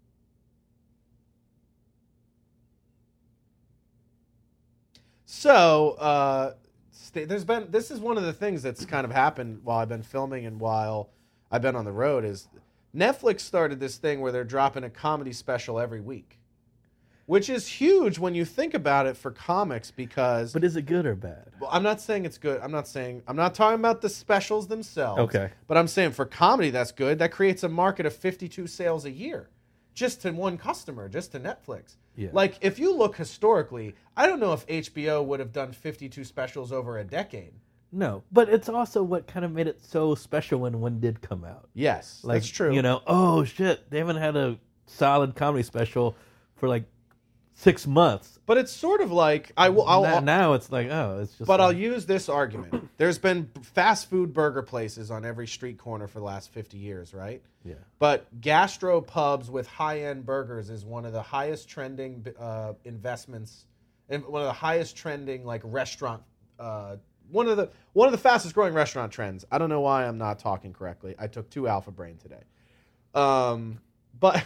So, uh, st- there's been this is one of the things that's kind of happened while I've been filming and while I've been on the road is Netflix started this thing where they're dropping a comedy special every week, which is huge when you think about it for comics because. But is it good or bad? Well, I'm not saying it's good. I'm not saying I'm not talking about the specials themselves. Okay. But I'm saying for comedy that's good. That creates a market of fifty-two sales a year just to one customer, just to Netflix. Yeah. Like if you look historically, I don't know if H B O would have done fifty-two specials over a decade. No, but it's also what kind of made it so special when one did come out. Yes, Like, that's true. You know, oh shit, they haven't had a solid comedy special for like six months. But it's sort of like I will. I'll, now, I'll- now it's like, oh, it's just. But like, I'll use this argument. There's been fast food burger places on every street corner for the last fifty years, right? Yeah. But gastro pubs with high-end burgers is one of the highest trending uh, investments, and one of the highest trending like restaurant. Uh, one of the one of the fastest growing restaurant trends. I don't know why I'm not talking correctly. I took two Alpha Brain today. Um, but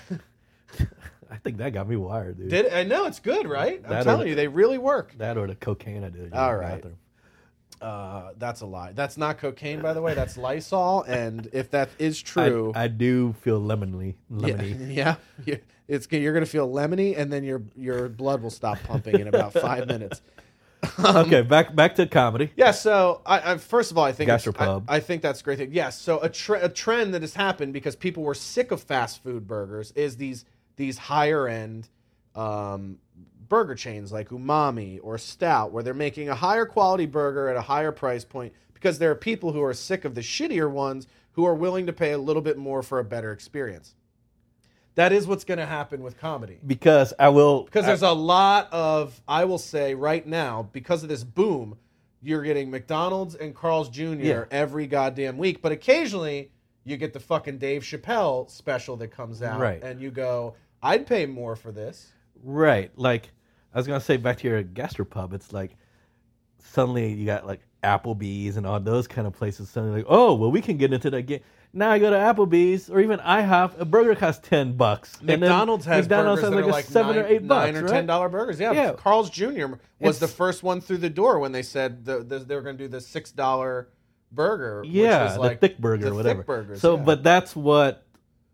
I think that got me wired, dude. did I know it's good, right? I'm That telling or- you, they really work. That or the cocaine I did. in All the right. bathroom. Uh, that's a lie. That's not cocaine, by the way. That's Lysol. And if that is true, I, I do feel lemony. Lemony. yeah, yeah, it's you're gonna feel lemony, and then your your blood will stop pumping in about five minutes. Okay, back back to comedy. Yeah. So, I, I first of all, I think it's- Gastropub. I, I think that's a great thing. Yes. So a, tre- a trend that has happened because people were sick of fast food burgers is these these higher end um, burger chains like Umami or Stout, where they're making a higher quality burger at a higher price point because there are people who are sick of the shittier ones who are willing to pay a little bit more for a better experience. That is what's going to happen with comedy. Because I will. Because I- there's a lot of, I will say right now, because of this boom, you're getting McDonald's and Carl's Junior Yeah. every goddamn week. But occasionally, you get the fucking Dave Chappelle special that comes out. Right. And you go, I'd pay more for this. Right. Like, I was going to say back to your gastropub, it's like suddenly you got like Applebee's and all those kind of places. Suddenly, like, oh, well, we can get into that game. Now I go to Applebee's or even IHOP, a burger costs ten bucks. And then McDonald's has McDonald's burgers has that like are a like seven nine, or eight bucks, nine or right? ten dollar burgers. Yeah, Yeah. Carl's Junior was It's- the first one through the door when they said the, the, they were going to do the six dollar burger. Yeah, which was like the thick burger the or whatever. Thick burgers, so, yeah. but that's what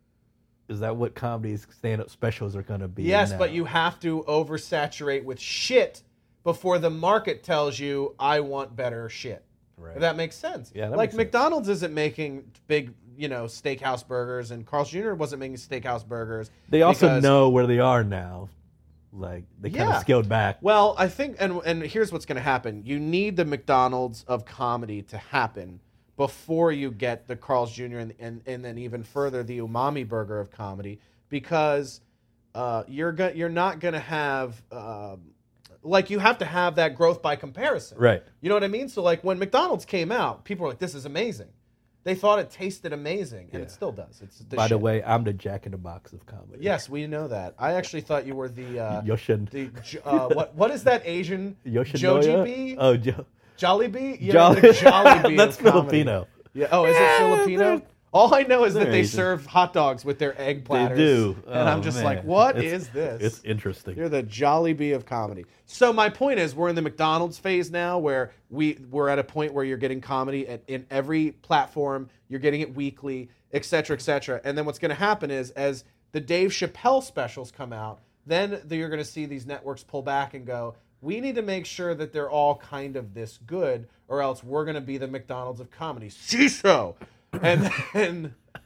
is that what comedy's stand-up specials are going to be? Yes, now. but you have to oversaturate with shit before the market tells you I want better shit. Right. If that makes sense. Yeah, that like makes sense. McDonald's isn't making big, you know, steakhouse burgers, and Carl's Junior wasn't making steakhouse burgers. They also because- know where they are now. Like they kind Yeah. of scaled back. Well, I think, and and here's what's going to happen: you need the McDonald's of comedy to happen before you get the Carl's Junior and and, and then even further the Umami Burger of comedy, because uh, you're go- you're not going to have. Um, Like, you have to have that growth by comparison. Right. You know what I mean? So, like, when McDonald's came out, people were like, this is amazing. They thought it tasted amazing, and it Yeah. still does. It's the By the shit. way, I'm the Jack in the Box of comedy. Yes, we know that. I actually thought you were the... Uh, Yoshin. the J- uh, what What is that Asian? Yoshinoya? Jollibee? Oh, jo- Jollibee? Yeah, Jolly- the Jollibee That's of comedy. Filipino. Yeah. Oh, is Yeah, it Filipino? they're- All I know is that they're they Asian. serve hot dogs with their egg platters. They do. And Oh, I'm just man. like, what is It's- this? It's interesting. You're the Jollibee of comedy. So my point is, we're in the McDonald's phase now, where we we're at a point where you're getting comedy at, in every platform. You're getting it weekly, et cetera, et cetera. And then what's going to happen is, as the Dave Chappelle specials come out, then you're going to see these networks pull back and go, we need to make sure that they're all kind of this good, or else we're going to be the McDonald's of comedy. See so. And then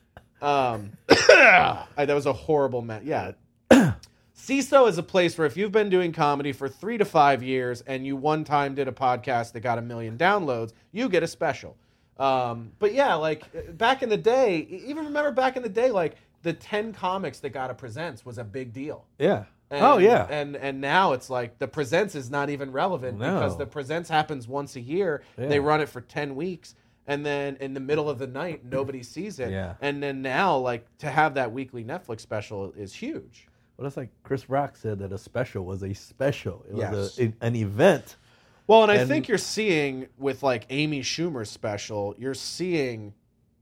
Um, I, that was a horrible match. Yeah. C I S O is a place where if you've been doing comedy for three to five years and you one time did a podcast that got a million downloads, you get a special. Um, but yeah, like back in the day, even remember back in the day, like the ten comics that got a Presents was a big deal. Yeah. And, oh yeah. And and now it's like the Presents is not even relevant no. because the Presents happens once a year. Yeah. They run it for ten weeks. And then in the middle of the night, nobody sees it. Yeah. And then now, like, to have that weekly Netflix special is huge. Well, it's like Chris Rock said that a special was a special. It yes. was a, an event. Well, and, and I think you're seeing with, like, Amy Schumer's special, you're seeing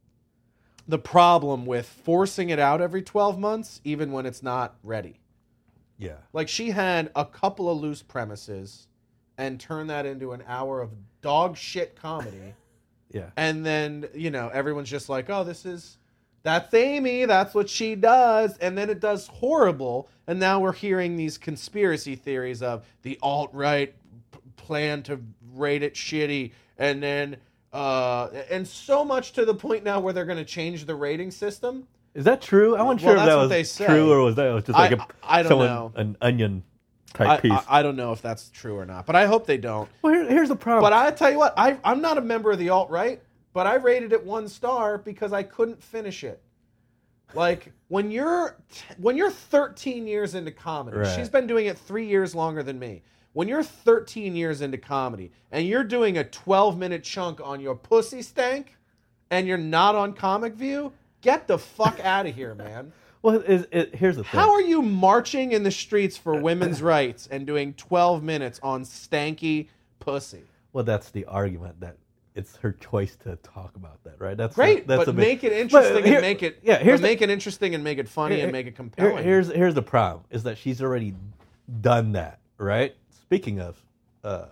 the problem with forcing it out every twelve months, even when it's not ready. Yeah. Like, she had a couple of loose premises and turned that into an hour of dog shit comedy. Yeah. And then, you know, everyone's just like, oh, this is, that's Amy. That's what she does. And then it does horrible. And now we're hearing these conspiracy theories of the alt-right p- plan to rate it shitty. And then, uh, and so much to the point now where they're going to change the rating system. Is that true? I wasn't well, sure if that was true or was that just like I, a, I don't someone, know. an onion type I, piece. I, I don't know if that's true or not, but I hope they don't. Well, here, here's the problem. But I tell you what, I, I'm not a member of the alt-right, but I rated it one star because I couldn't finish it. Like when you're when you're thirteen years into comedy, right. She's been doing it three years longer than me. When you're thirteen years into comedy and you're doing a twelve minute chunk on your pussy stank, and you're not on Comic View, get the fuck out of here, man. Well, it, it, here's the thing. How are you marching in the streets for women's rights and doing twelve minutes on stanky pussy? Well, that's the argument that it's her choice to talk about that, right? That's great, that's but a big, make it interesting here, and make it yeah. Here's the, make it interesting and make it funny here, and make it compelling. Here, here's here's the problem: is that she's already done that, right? Speaking of, uh,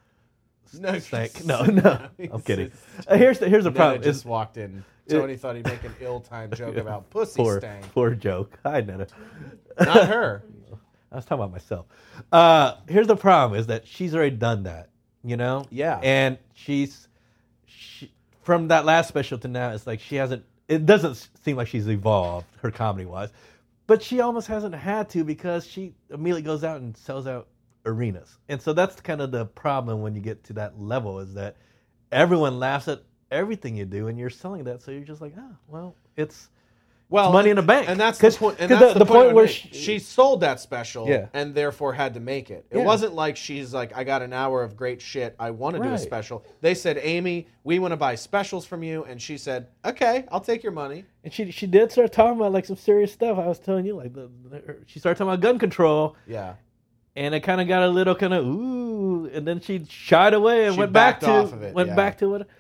no, stank. no, no, I'm kidding. Uh, here's the here's the problem: just is, walked in. Tony it, thought he'd make an ill-timed joke about pussy poor, stank. Poor joke. I know. Not her. I was talking about myself. Uh, here's the problem: is that she's already done that. You know? Yeah. And she's she, from that last special to now, it's like she hasn't. It doesn't seem like she's evolved her comedy wise, but she almost hasn't had to because she immediately goes out and sells out arenas, and so that's kind of the problem when you get to that level is that everyone laughs at everything you do, and you're selling that, so you're just like, oh, well, it's. Well, it's money in the bank, and that's the point. And that's the, the, the point, point where she, she sold that special, yeah. and therefore had to make it. It yeah. wasn't like she's like, I got an hour of great shit. I want to right. do a special. They said, Amy, we want to buy specials from you, and she said, okay, I'll take your money. And she she did start talking about like some serious stuff. I was telling you, like the, the she started talking about gun control. Yeah, and it kind of got a little kind of ooh, and then she shied away and she went back to off of it, went yeah. back to it.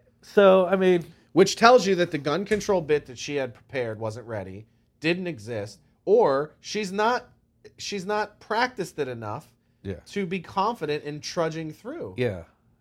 So I mean. Which tells you that the gun control bit that she had prepared wasn't ready, didn't exist, or she's not she's not practiced it enough yeah. to be confident in trudging through. Yeah.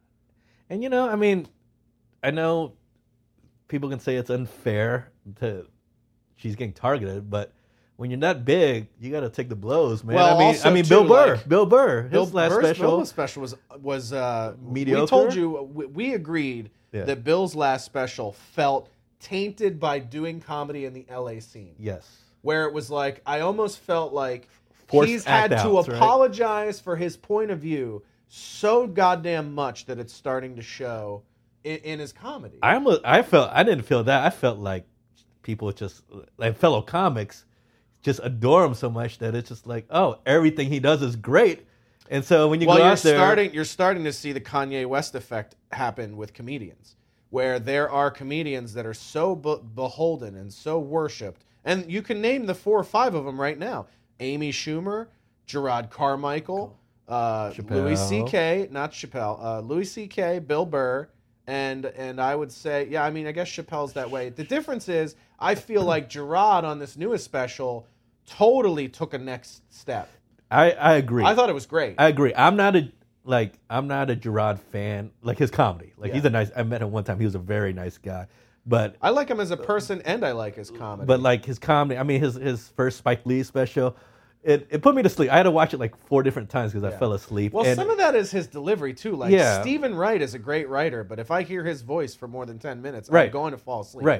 And you know, I mean, I know people can say it's unfair to she's getting targeted, but when you're that big, you got to take the blows, man. Well, I mean, also, I mean, too, Bill Burr, like, Bill Burr, his Bill last Burr's special, Bill special was was uh, mediocre. We told you we, we agreed yeah. that Bill's last special felt tainted by doing comedy in the L A scene. Yes, where it was like I almost felt like Forced he's had to outs, apologize right? for his point of view so goddamn much that it's starting to show in, in his comedy. I almost, I felt I didn't feel that. I felt like people just like fellow comics just adore him so much that it's just like, oh, everything he does is great. And so when you well, go you're out there, starting, you're starting to see the Kanye West effect happen with comedians, where there are comedians that are so be- beholden and so worshipped, and you can name the four or five of them right now: Amy Schumer, Gerard Carmichael, uh, Louis C K, not Chappelle, uh, Louis C K, Bill Burr, and and I would say, yeah, I mean, I guess Chappelle's that way. The difference is, I feel like Gerard on this newest special totally took a next step. I, I agree. I thought it was great. I agree. I'm not a like I'm not a Gerard fan. Like his comedy. Like Yeah. he's a nice. I met him one time. He was a very nice guy. But I like him as a person, and I like his comedy. but like his comedy. I mean, his his first Spike Lee special. It it put me to sleep. I had to watch it like four different times because Yeah. I fell asleep. Well, and some of that is his delivery too. Like Yeah. Stephen Wright is a great writer, but if I hear his voice for more than ten minutes, Right. I'm going to fall asleep. right.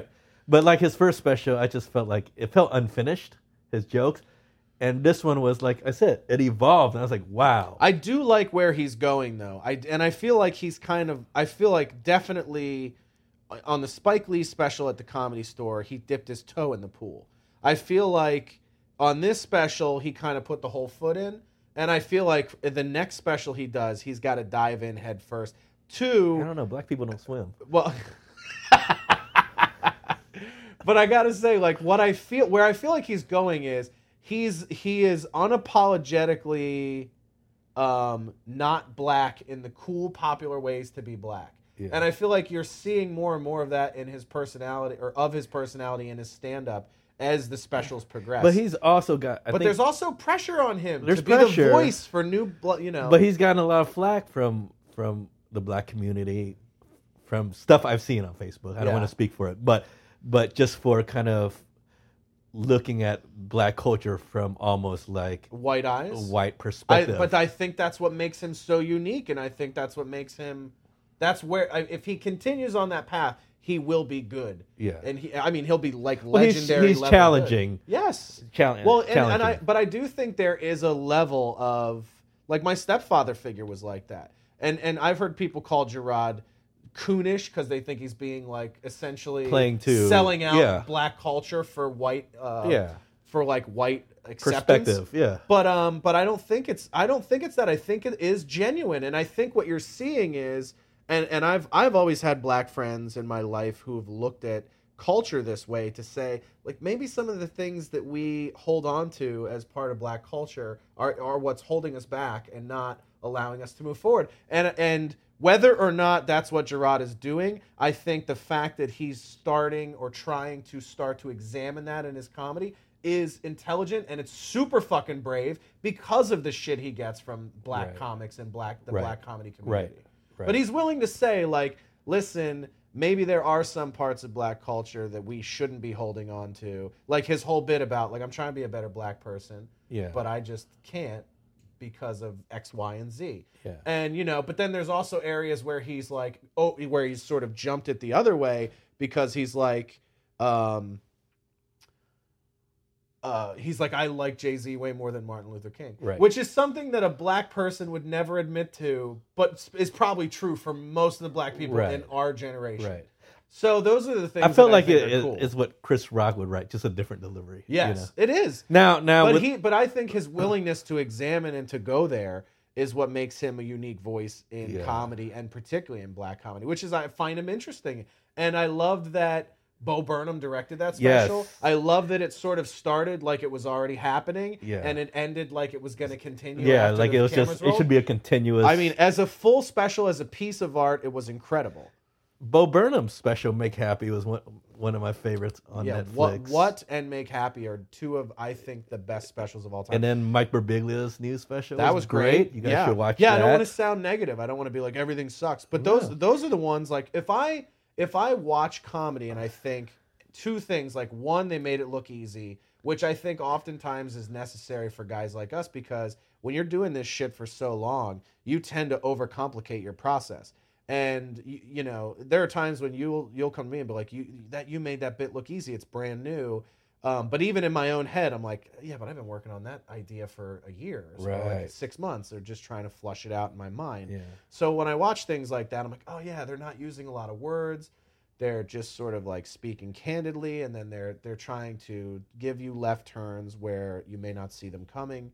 But like his first special, I just felt like it felt unfinished, his jokes. And this one was like I said, it evolved, and I was like, wow. I do like where he's going though. I and I feel like he's kind of. I feel like definitely on the Spike Lee special at the Comedy Store, he dipped his toe in the pool. I feel like on this special, he kind of put the whole foot in, and I feel like the next special he does, he's got to dive in head first. Two, I don't know. Black people don't swim. Well. But I gotta say, like, what I feel, where I feel like he's going is he's he is unapologetically um, not black in the cool, popular ways to be black, yeah. And I feel like you're seeing more and more of that in his personality, or of his personality in his stand-up as the specials progress. But he's also got. I but think there's also pressure on him there's to be pressure. the voice for new, you know. But he's gotten a lot of flack from from the black community, from stuff I've seen on Facebook. I don't Yeah. want to speak for it, but. But just for kind of looking at black culture from almost like white eyes, a white perspective. I, but I think that's what makes him so unique, and I think that's what makes him. That's where if he continues on that path, he will be good. Yeah, and he, I mean, he'll be like well, legendary. He's, he's challenging. Good. Yes, Challenge. Well, and, and I, but I do think there is a level of like my stepfather figure was like that, and and I've heard people call Gerard coonish because they think he's being like essentially playing to selling out yeah. black culture for white uh yeah for like white acceptance. Perspective, yeah. But um but I don't think it's I don't think it's that. I think it is genuine, and I think what you're seeing is and and I've I've always had black friends in my life who have looked at culture this way to say like maybe some of the things that we hold on to as part of black culture are are what's holding us back and not allowing us to move forward. And and whether or not that's what Gerard is doing, I think the fact that he's starting or trying to start to examine that in his comedy is intelligent, and it's super fucking brave because of the shit he gets from black right. comics and black the right. black comedy community. Right. Right. But he's willing to say, like, listen, maybe there are some parts of black culture that we shouldn't be holding on to. Like his whole bit about, like, I'm trying to be a better black person, yeah. but I just can't because of X, Y, and Z. Yeah. And, you know, but then there's also areas where he's like, oh, where he's sort of jumped it the other way because he's like, um, uh, he's like, I like Jay-Z way more than Martin Luther King. Right. Which is something that a black person would never admit to, but is probably true for most of the black people right. in our generation. Right. So those are the things I felt that like I think it are is cool. it's what Chris Rock would write, just a different delivery. Yes, you know? it is. Now, now, but with, he, but I think his willingness to examine and to go there is what makes him a unique voice in yeah. comedy, and particularly in black comedy, which is I find him interesting. And I loved that Bo Burnham directed that special. Yes. I love that it sort of started like it was already happening, yeah. and it ended like it was going to continue. Yeah, after like the it was just cameras rolled. it should be a continuous. I mean, as a full special, as a piece of art, it was incredible. Bo Burnham's special "Make Happy" was one one of my favorites on yeah, Netflix. What, what and Make Happy are two of I think the best specials of all time. And then Mike Birbiglia's new special. That was, was great. You guys yeah. should watch yeah, that. I don't want to sound negative. I don't want to be like everything sucks. But those No. those are the ones like if I if I watch comedy and I think two things, like one, they made it look easy, which I think oftentimes is necessary for guys like us because when you're doing this shit for so long, you tend to overcomplicate your process. And you, you know, there are times when you'll you'll come to me and be like, "You that you made that bit look easy. It's brand new." Um, but even in my own head, I'm like, "Yeah, but I've been working on that idea for a year, or Right. like six months, or just trying to flush it out in my mind." Yeah. So when I watch things like that, I'm like, "Oh yeah, they're not using a lot of words. They're just sort of like speaking candidly, and then they're they're trying to give you left turns where you may not see them coming."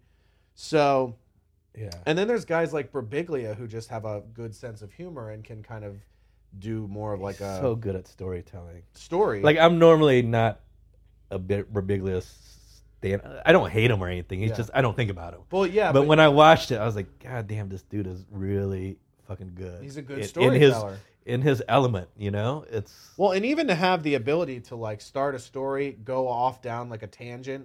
So. Yeah. And then there's guys like Birbiglia who just have a good sense of humor and can kind of do more of like a so good at storytelling. story. Like I'm normally not a bit Birbiglia stand. I don't hate him or anything. He's Yeah. just I don't think about him. well, yeah, but, but, when I watched it, I was like, God damn, this dude is really fucking good. he's a good in, storyteller. in his in his element. You know, it's well, and even to have the ability to like start a story, go off down like a tangent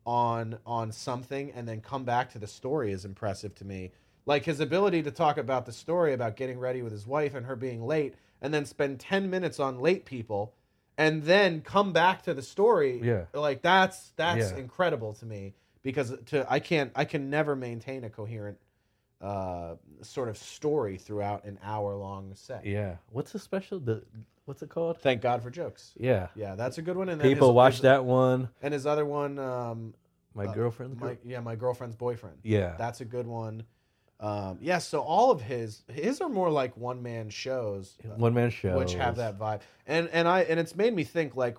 on on something, and then come back to the story is impressive to me. Like his ability to talk about the story about getting ready with his wife and her being late, and then spend ten minutes on late people, and then come back to the story. Yeah. Like that's that's Yeah. incredible to me because to I can't I can never maintain a coherent uh, sort of story throughout an hour long set. Yeah. What's the special? The what's it called? Thank God for Jokes. Yeah. Yeah, that's a good one. And then People his, watch his, that one. And his other one, um, My uh, girlfriend's my, girl? yeah, my girlfriend's boyfriend. Yeah. That's a good one. Um, yeah, so all of his his are more like one man shows, uh, One man shows, which have that vibe. And and I and it's made me think like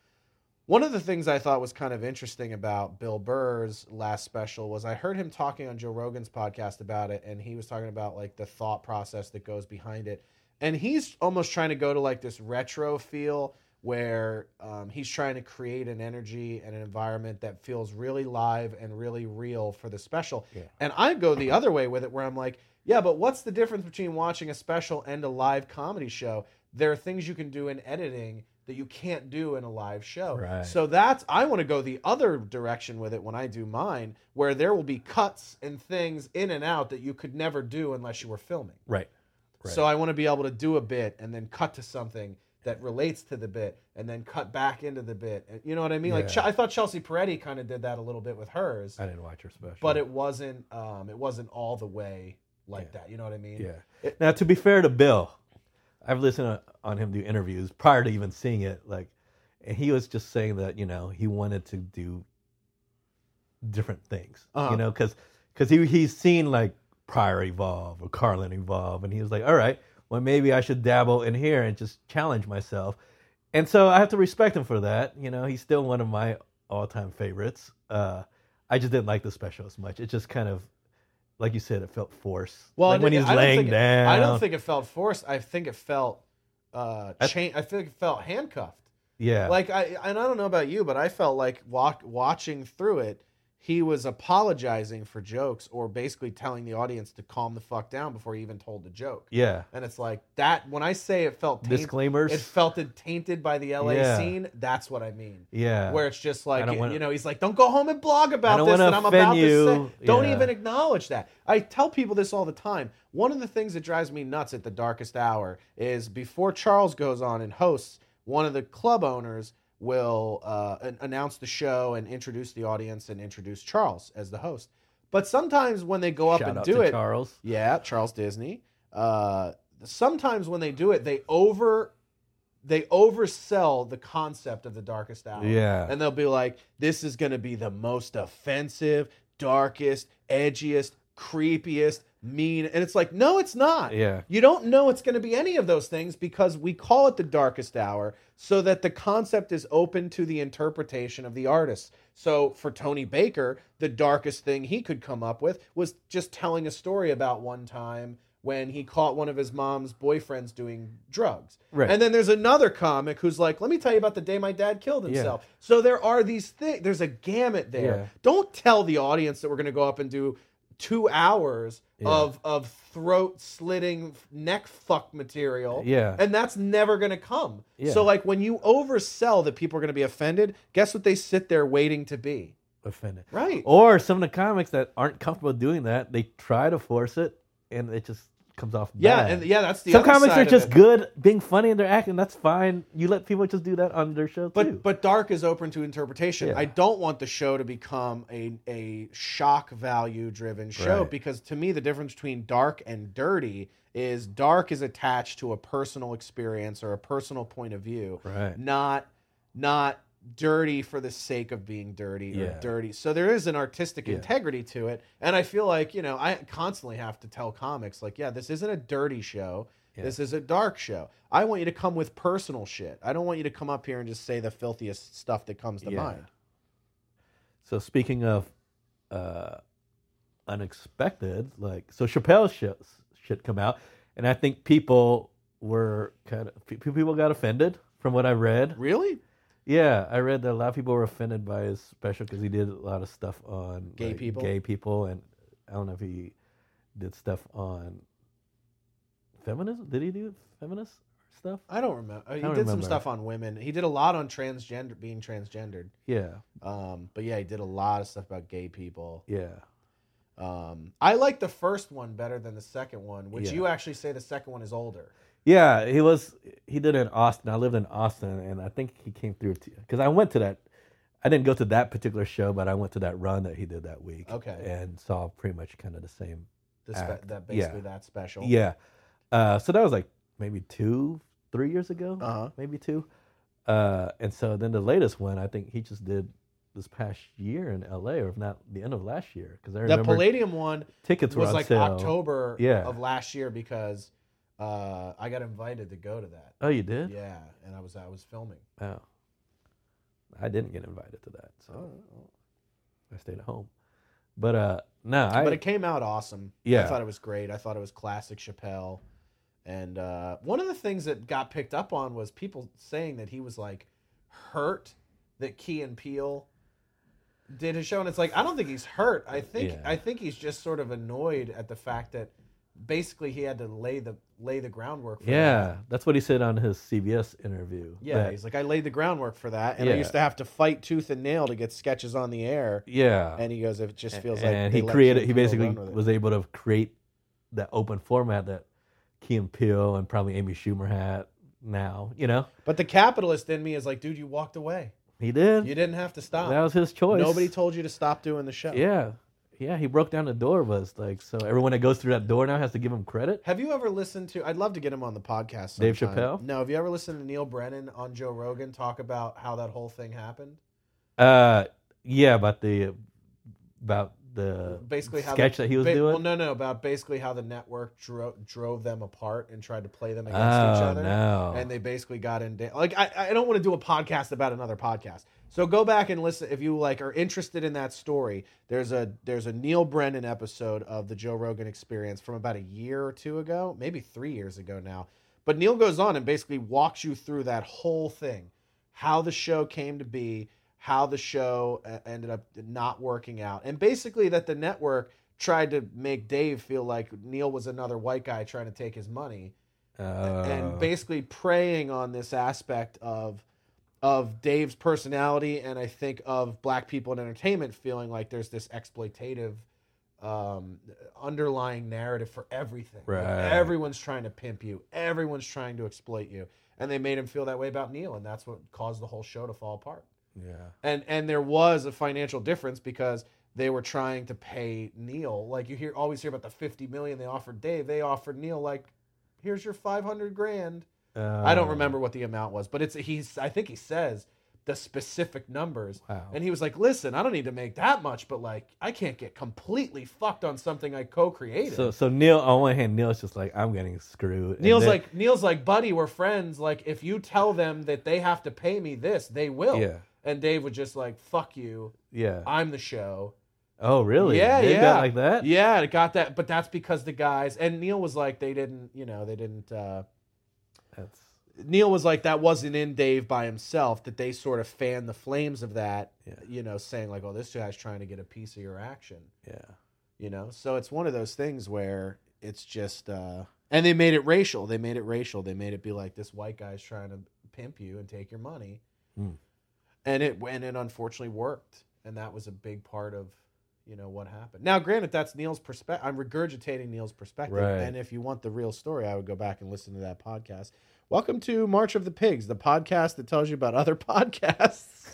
one of the things I thought was kind of interesting about Bill Burr's last special was I heard him talking on Joe Rogan's podcast about it, and he was talking about like the thought process that goes behind it. And he's almost trying to go to like this retro feel where um, he's trying to create an energy and an environment that feels really live and really real for the special. Yeah. And I go the other way with it where I'm like, yeah, but what's the difference between watching a special and a live comedy show? There are things you can do in editing that you can't do in a live show. Right. So that's, I want to go the other direction with it when I do mine, where there will be cuts and things in and out that you could never do unless you were filming. Right. right. So I want to be able to do a bit and then cut to something that relates to the bit and then cut back into the bit. You know what I mean? Yeah. Like Ch- I thought Chelsea Peretti kind of did that a little bit with hers. I didn't watch her special. But it wasn't um, it wasn't all the way like Yeah. that. You know what I mean? Yeah. It, now, to be fair to Bill, I've listened to, on him do interviews prior to even seeing it. Like, and he was just saying that, you know, he wanted to do different things, Uh-huh. you know, because because he he's seen like Pryor evolve or Carlin evolve, and he was like, all right, well, maybe I should dabble in here and just challenge myself. And so I have to respect him for that. You know, he's still one of my all-time favorites. Uh, I just didn't like the special as much. It just kind of, like you said, it felt forced. well, like when he's I don't laying think it- down. I don't think it felt forced. I think it felt uh, I- chain. I think it felt handcuffed. Yeah. Like I and I don't know about you, but I felt like walk, watching through it, he was apologizing for jokes or basically telling the audience to calm the fuck down before he even told the joke. yeah. And it's like that. When I say it felt tainted, Disclaimers. it felt it tainted by the L A Yeah. scene. That's what I mean. Yeah. Where it's just like, don't you, wanna- you know, he's like, don't go home and blog about don't this wanna that I'm offend about you. to say. Don't Yeah. even acknowledge that. I tell people this all the time. One of the things that drives me nuts at the darkest hour is before Charles goes on and hosts, one of the club owners will uh, an- announce the show and introduce the audience and introduce Charles as the host. But sometimes when they go up Shout and out do to it, Charles. yeah, Charles Disney. Uh, sometimes when they do it, they over they oversell the concept of the darkest hour. Yeah. And they'll be like, this is going to be the most offensive, darkest, edgiest, creepiest, mean. And it's like, no, it's not. Yeah. You don't know it's going to be any of those things because we call it the darkest hour so that the concept is open to the interpretation of the artist. So for Tony Baker, the darkest thing he could come up with was just telling a story about one time when he caught one of his mom's boyfriends doing drugs. Right. And then there's another comic who's like, let me tell you about the day my dad killed himself. Yeah. So there are these things, there's a gamut there. Yeah. Don't tell the audience that we're going to go up and do two hours Yeah. of of throat slitting neck fuck material. Yeah. And that's never going to come. Yeah. So like when you oversell that people are going to be offended, guess what they sit there waiting to be? Offended. Right. Or some of the comics that aren't comfortable doing that, they try to force it, and it just comes off Yeah, bad. and yeah, that's the Some other comics side are of just it. good being funny and they're acting. That's fine. You let people just do that on their show But too. but dark is open to interpretation. Yeah. I don't want the show to become a a shock value driven show Right. because to me the difference between dark and dirty is dark is attached to a personal experience or a personal point of view, Right. not not dirty for the sake of being dirty or Yeah. dirty. So there is an artistic Yeah. integrity to it, and I feel like, you know, I constantly have to tell comics like, yeah, this isn't a dirty show. Yeah. This is a dark show. I want you to come with personal shit. I don't want you to come up here and just say the filthiest stuff that comes to Yeah. mind. So speaking of uh, unexpected, like so Chappelle's shows should come out, and I think people were kind of people got offended from what I read. Really? Yeah, I read that a lot of people were offended by his special because he did a lot of stuff on Gay like, people? gay people, and I don't know if he did stuff on feminism. Did he do feminist stuff? I don't remember. He don't did some remember. stuff on women. He did a lot on transgender, being transgendered. Yeah, Um, but yeah, he did a lot of stuff about gay people. yeah, Um, I like the first one better than the second one, which Yeah. you actually say the second one is older. yeah. He was he did it in Austin. I lived in Austin, and I think he came through because I went to that. I didn't go to that particular show, but I went to that run that he did that week. Okay. and saw pretty much kind of the same the spe- act. that basically yeah. that special. Yeah. Uh, so that was like maybe two, three years ago. Uh-huh. Maybe two. Uh, and so then the latest one, I think he just did this past year in L A, or if not the end of last year, because I The remember Palladium one tickets were was on like sale. October Yeah. of last year because uh, I got invited to go to that. Oh, you did? Yeah, and I was I was filming. Oh. I didn't get invited to that, so Oh. I stayed at home. But uh, no, I. But it came out awesome. Yeah. I thought it was great. I thought it was classic Chappelle. And uh, one of the things that got picked up on was people saying that he was like hurt that Key and Peele did his show, and it's like I don't think he's hurt. I think Yeah. I think he's just sort of annoyed at the fact that basically he had to lay the lay the groundwork for yeah, that. that's what he said on his C B S interview. Yeah, that- he's like I laid the groundwork for that, and I Yeah. used to have to fight tooth and nail to get sketches on the air. yeah. And he goes, it just feels like and they he let created. Key He and Peele basically run with it. was able to create that open format that Key and Peele and probably Amy Schumer had now. You know, But the capitalist in me is like, dude, you walked away. he did. You didn't have to stop. That was his choice. Nobody told you to stop doing the show. Yeah, yeah. He broke down the door. Was like so. Everyone that goes through that door now has to give him credit. Have you ever listened to? I'd love to get him on the podcast. Sometime. Dave Chappelle? No. Have you ever listened to Neil Brennan on Joe Rogan talk about how that whole thing happened? Uh, yeah, about the about the Basically, how sketch the, that he was ba- doing. Well, no, no, about basically how the network drove drove them apart and tried to play them against oh each other. no! And they basically got in. Da- like I, I don't want to do a podcast about another podcast. So go back and listen if you like are interested in that story. There's a there's a Neil Brennan episode of the Joe Rogan Experience from about a year or two ago, maybe three years ago now. But Neil goes on and basically walks you through that whole thing, how the show came to be, how the show uh, ended up not working out, and basically that the network tried to make Dave feel like Neil was another white guy trying to take his money. Uh, And basically preying on this aspect of of Dave's personality, and I think of black people in entertainment feeling like there's this exploitative um, underlying narrative for everything. Like, Right. everyone's trying to pimp you. Everyone's trying to exploit you. And they made him feel that way about Neil, and that's what caused the whole show to fall apart. yeah. And and there was a financial difference because they were trying to pay Neil. Like you hear always hear about the fifty million they offered Dave. They offered Neil like, here's your five hundred grand. Uh, I don't remember what the amount was, but it's he's I think he says the specific numbers. Wow. And he was like, listen, I don't need to make that much, but like I can't get completely fucked on something I co-created. So so Neil on one hand, Neil's just like I'm getting screwed. And Neil's then- like Neil's like, buddy, we're friends. Like if you tell them that they have to pay me this, they will. Yeah. And Dave would just like, fuck you. yeah. I'm the show. Oh really? Yeah, They yeah. got like that. Yeah, it got that. But that's because the guys and Neil was like, they didn't, you know, they didn't. uh That's Neil was like, that wasn't in Dave by himself. That they sort of fanned the flames of that. Yeah. You know, saying like, oh, this guy's trying to get a piece of your action. yeah. You know, so it's one of those things where it's just, uh and they made it racial. They made it racial. They made it be like this white guy's trying to pimp you and take your money. Hmm. And it and it unfortunately worked, and that was a big part of, you know, what happened. Now, granted, that's Neil's perspective. I'm regurgitating Neil's perspective, Right. and if you want the real story, I would go back and listen to that podcast. Welcome to March of the Pigs, the podcast that tells you about other podcasts.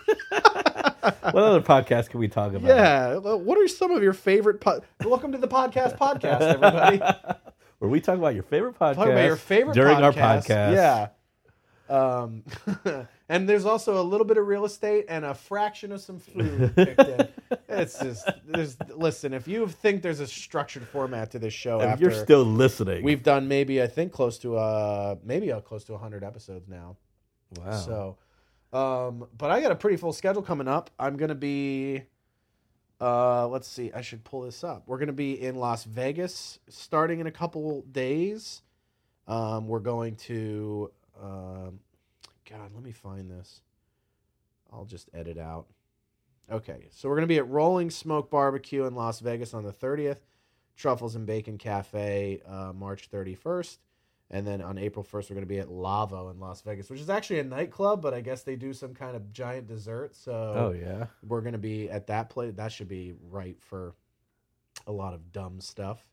What other podcast can we talk about? Yeah, what are some of your favorite? Po- Welcome to the podcast podcast, everybody. Where we talk about your favorite podcast Talk about your favorite during our podcast. podcast. Yeah. Um, and there's also a little bit of real estate and a fraction of some food picked in. It's just, there's, listen, if you think there's a structured format to this show, And if after you're still listening, we've done maybe I think close to uh maybe uh, close to one hundred episodes now. wow. So, um, but I got a pretty full schedule coming up. I'm gonna be, uh, let's see, I should pull this up. We're gonna be in Las Vegas starting in a couple days. Um, we're going to, um, God, let me find this. I'll just edit out. Okay, so we're gonna be at Rolling Smoke Barbecue in Las Vegas on the thirtieth, Truffles and Bacon Cafe, uh, March thirty-first. And then on April first, we're going to be at Lavo in Las Vegas, which is actually a nightclub, but I guess they do some kind of giant dessert. So Oh yeah. we're going to be at that place. That should be right for a lot of dumb stuff.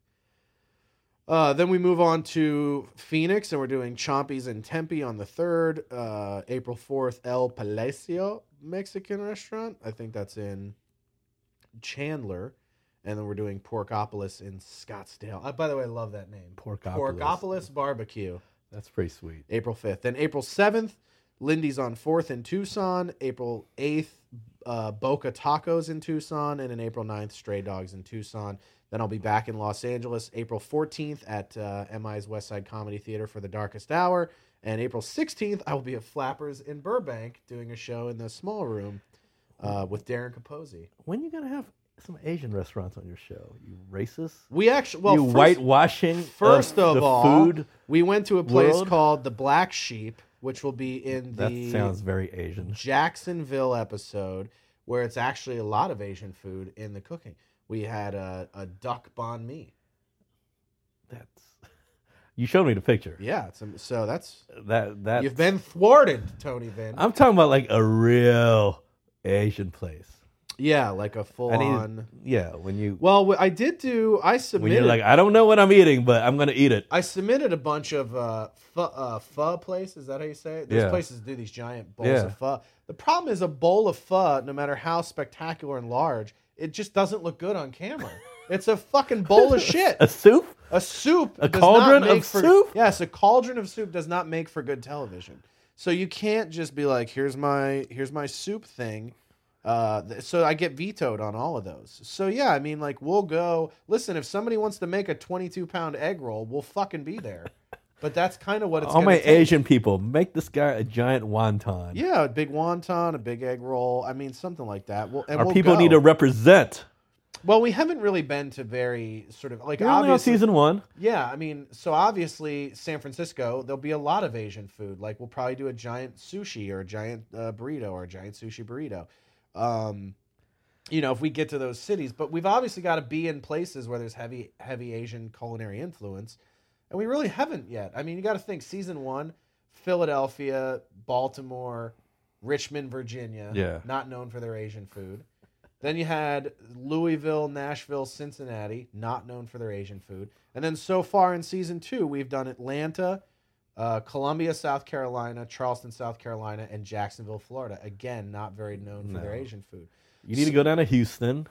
Uh, then we move on to Phoenix, and we're doing Chompy's in Tempe on the third. Uh, April fourth, El Palacio Mexican restaurant. I think that's in Chandler. and then we're doing Porkopolis in Scottsdale. Uh, by the way, I love that name. Porkopolis. Porkopolis Barbecue. That's pretty sweet. April fifth. Then April seventh, Lindy's on fourth in Tucson. April eighth, uh, Boca Tacos in Tucson. And then April ninth, Stray Dogs in Tucson. Then I'll be back in Los Angeles April fourteenth at uh, M I's West Side Comedy Theater for The Darkest Hour. And April sixteenth, I will be at Flappers in Burbank doing a show in the small room uh, with Darren Capozzi. When you going to have some Asian restaurants on your show? You racist? We actually, well, you first, whitewashing First of, of the all, food we went to a place world? called The Black Sheep, which will be in That the sounds very Asian. Jacksonville episode, where it's actually a lot of Asian food in the cooking. We had a, a duck banh mi. That's you showed me the picture. Yeah, it's, so that's that that you've been thwarted, Tony Vin. I'm talking about like a real Asian place. Yeah, like a full I need, on. Yeah, when you Well, I did do. I submitted. when you're like, I don't know what I'm eating, but I'm gonna eat it. I submitted a bunch of uh, pho, uh, pho places. Is that how you say it? There's Yeah. places that do these giant bowls Yeah. of pho. The problem is a bowl of pho, no matter how spectacular and large, it just doesn't look good on camera. It's a fucking bowl of shit. A soup? A soup. A does cauldron not make of for, soup? Yes, a cauldron of soup does not make for good television. So you can't just be like, here's my here's my soup thing. Uh, th- so I get vetoed on all of those. So yeah, I mean, like we'll go. Listen, if somebody wants to make a twenty-two pound egg roll, we'll fucking be there. But that's kind of what it's. All gonna my take. Asian people, make this guy a giant wonton. Yeah, a big wonton, a big egg roll. I mean, something like that. We'll, and Our we'll people go. need to represent. Well, we haven't really been to very sort of like You're only on obviously season one. Yeah, I mean, so obviously San Francisco, there'll be a lot of Asian food. Like we'll probably do a giant sushi or a giant uh, burrito or a giant sushi burrito. Um, you know, if we get to those cities, but we've obviously got to be in places where there's heavy, heavy Asian culinary influence, and we really haven't yet. I mean, you got to think season one, Philadelphia, Baltimore, Richmond, Virginia, Yeah. not known for their Asian food. Then you had Louisville, Nashville, Cincinnati, not known for their Asian food. And then so far in season two, we've done Atlanta, uh, Columbia, South Carolina, Charleston, South Carolina, and Jacksonville, Florida. Again, not very known for No. their Asian food. You need to go down to Houston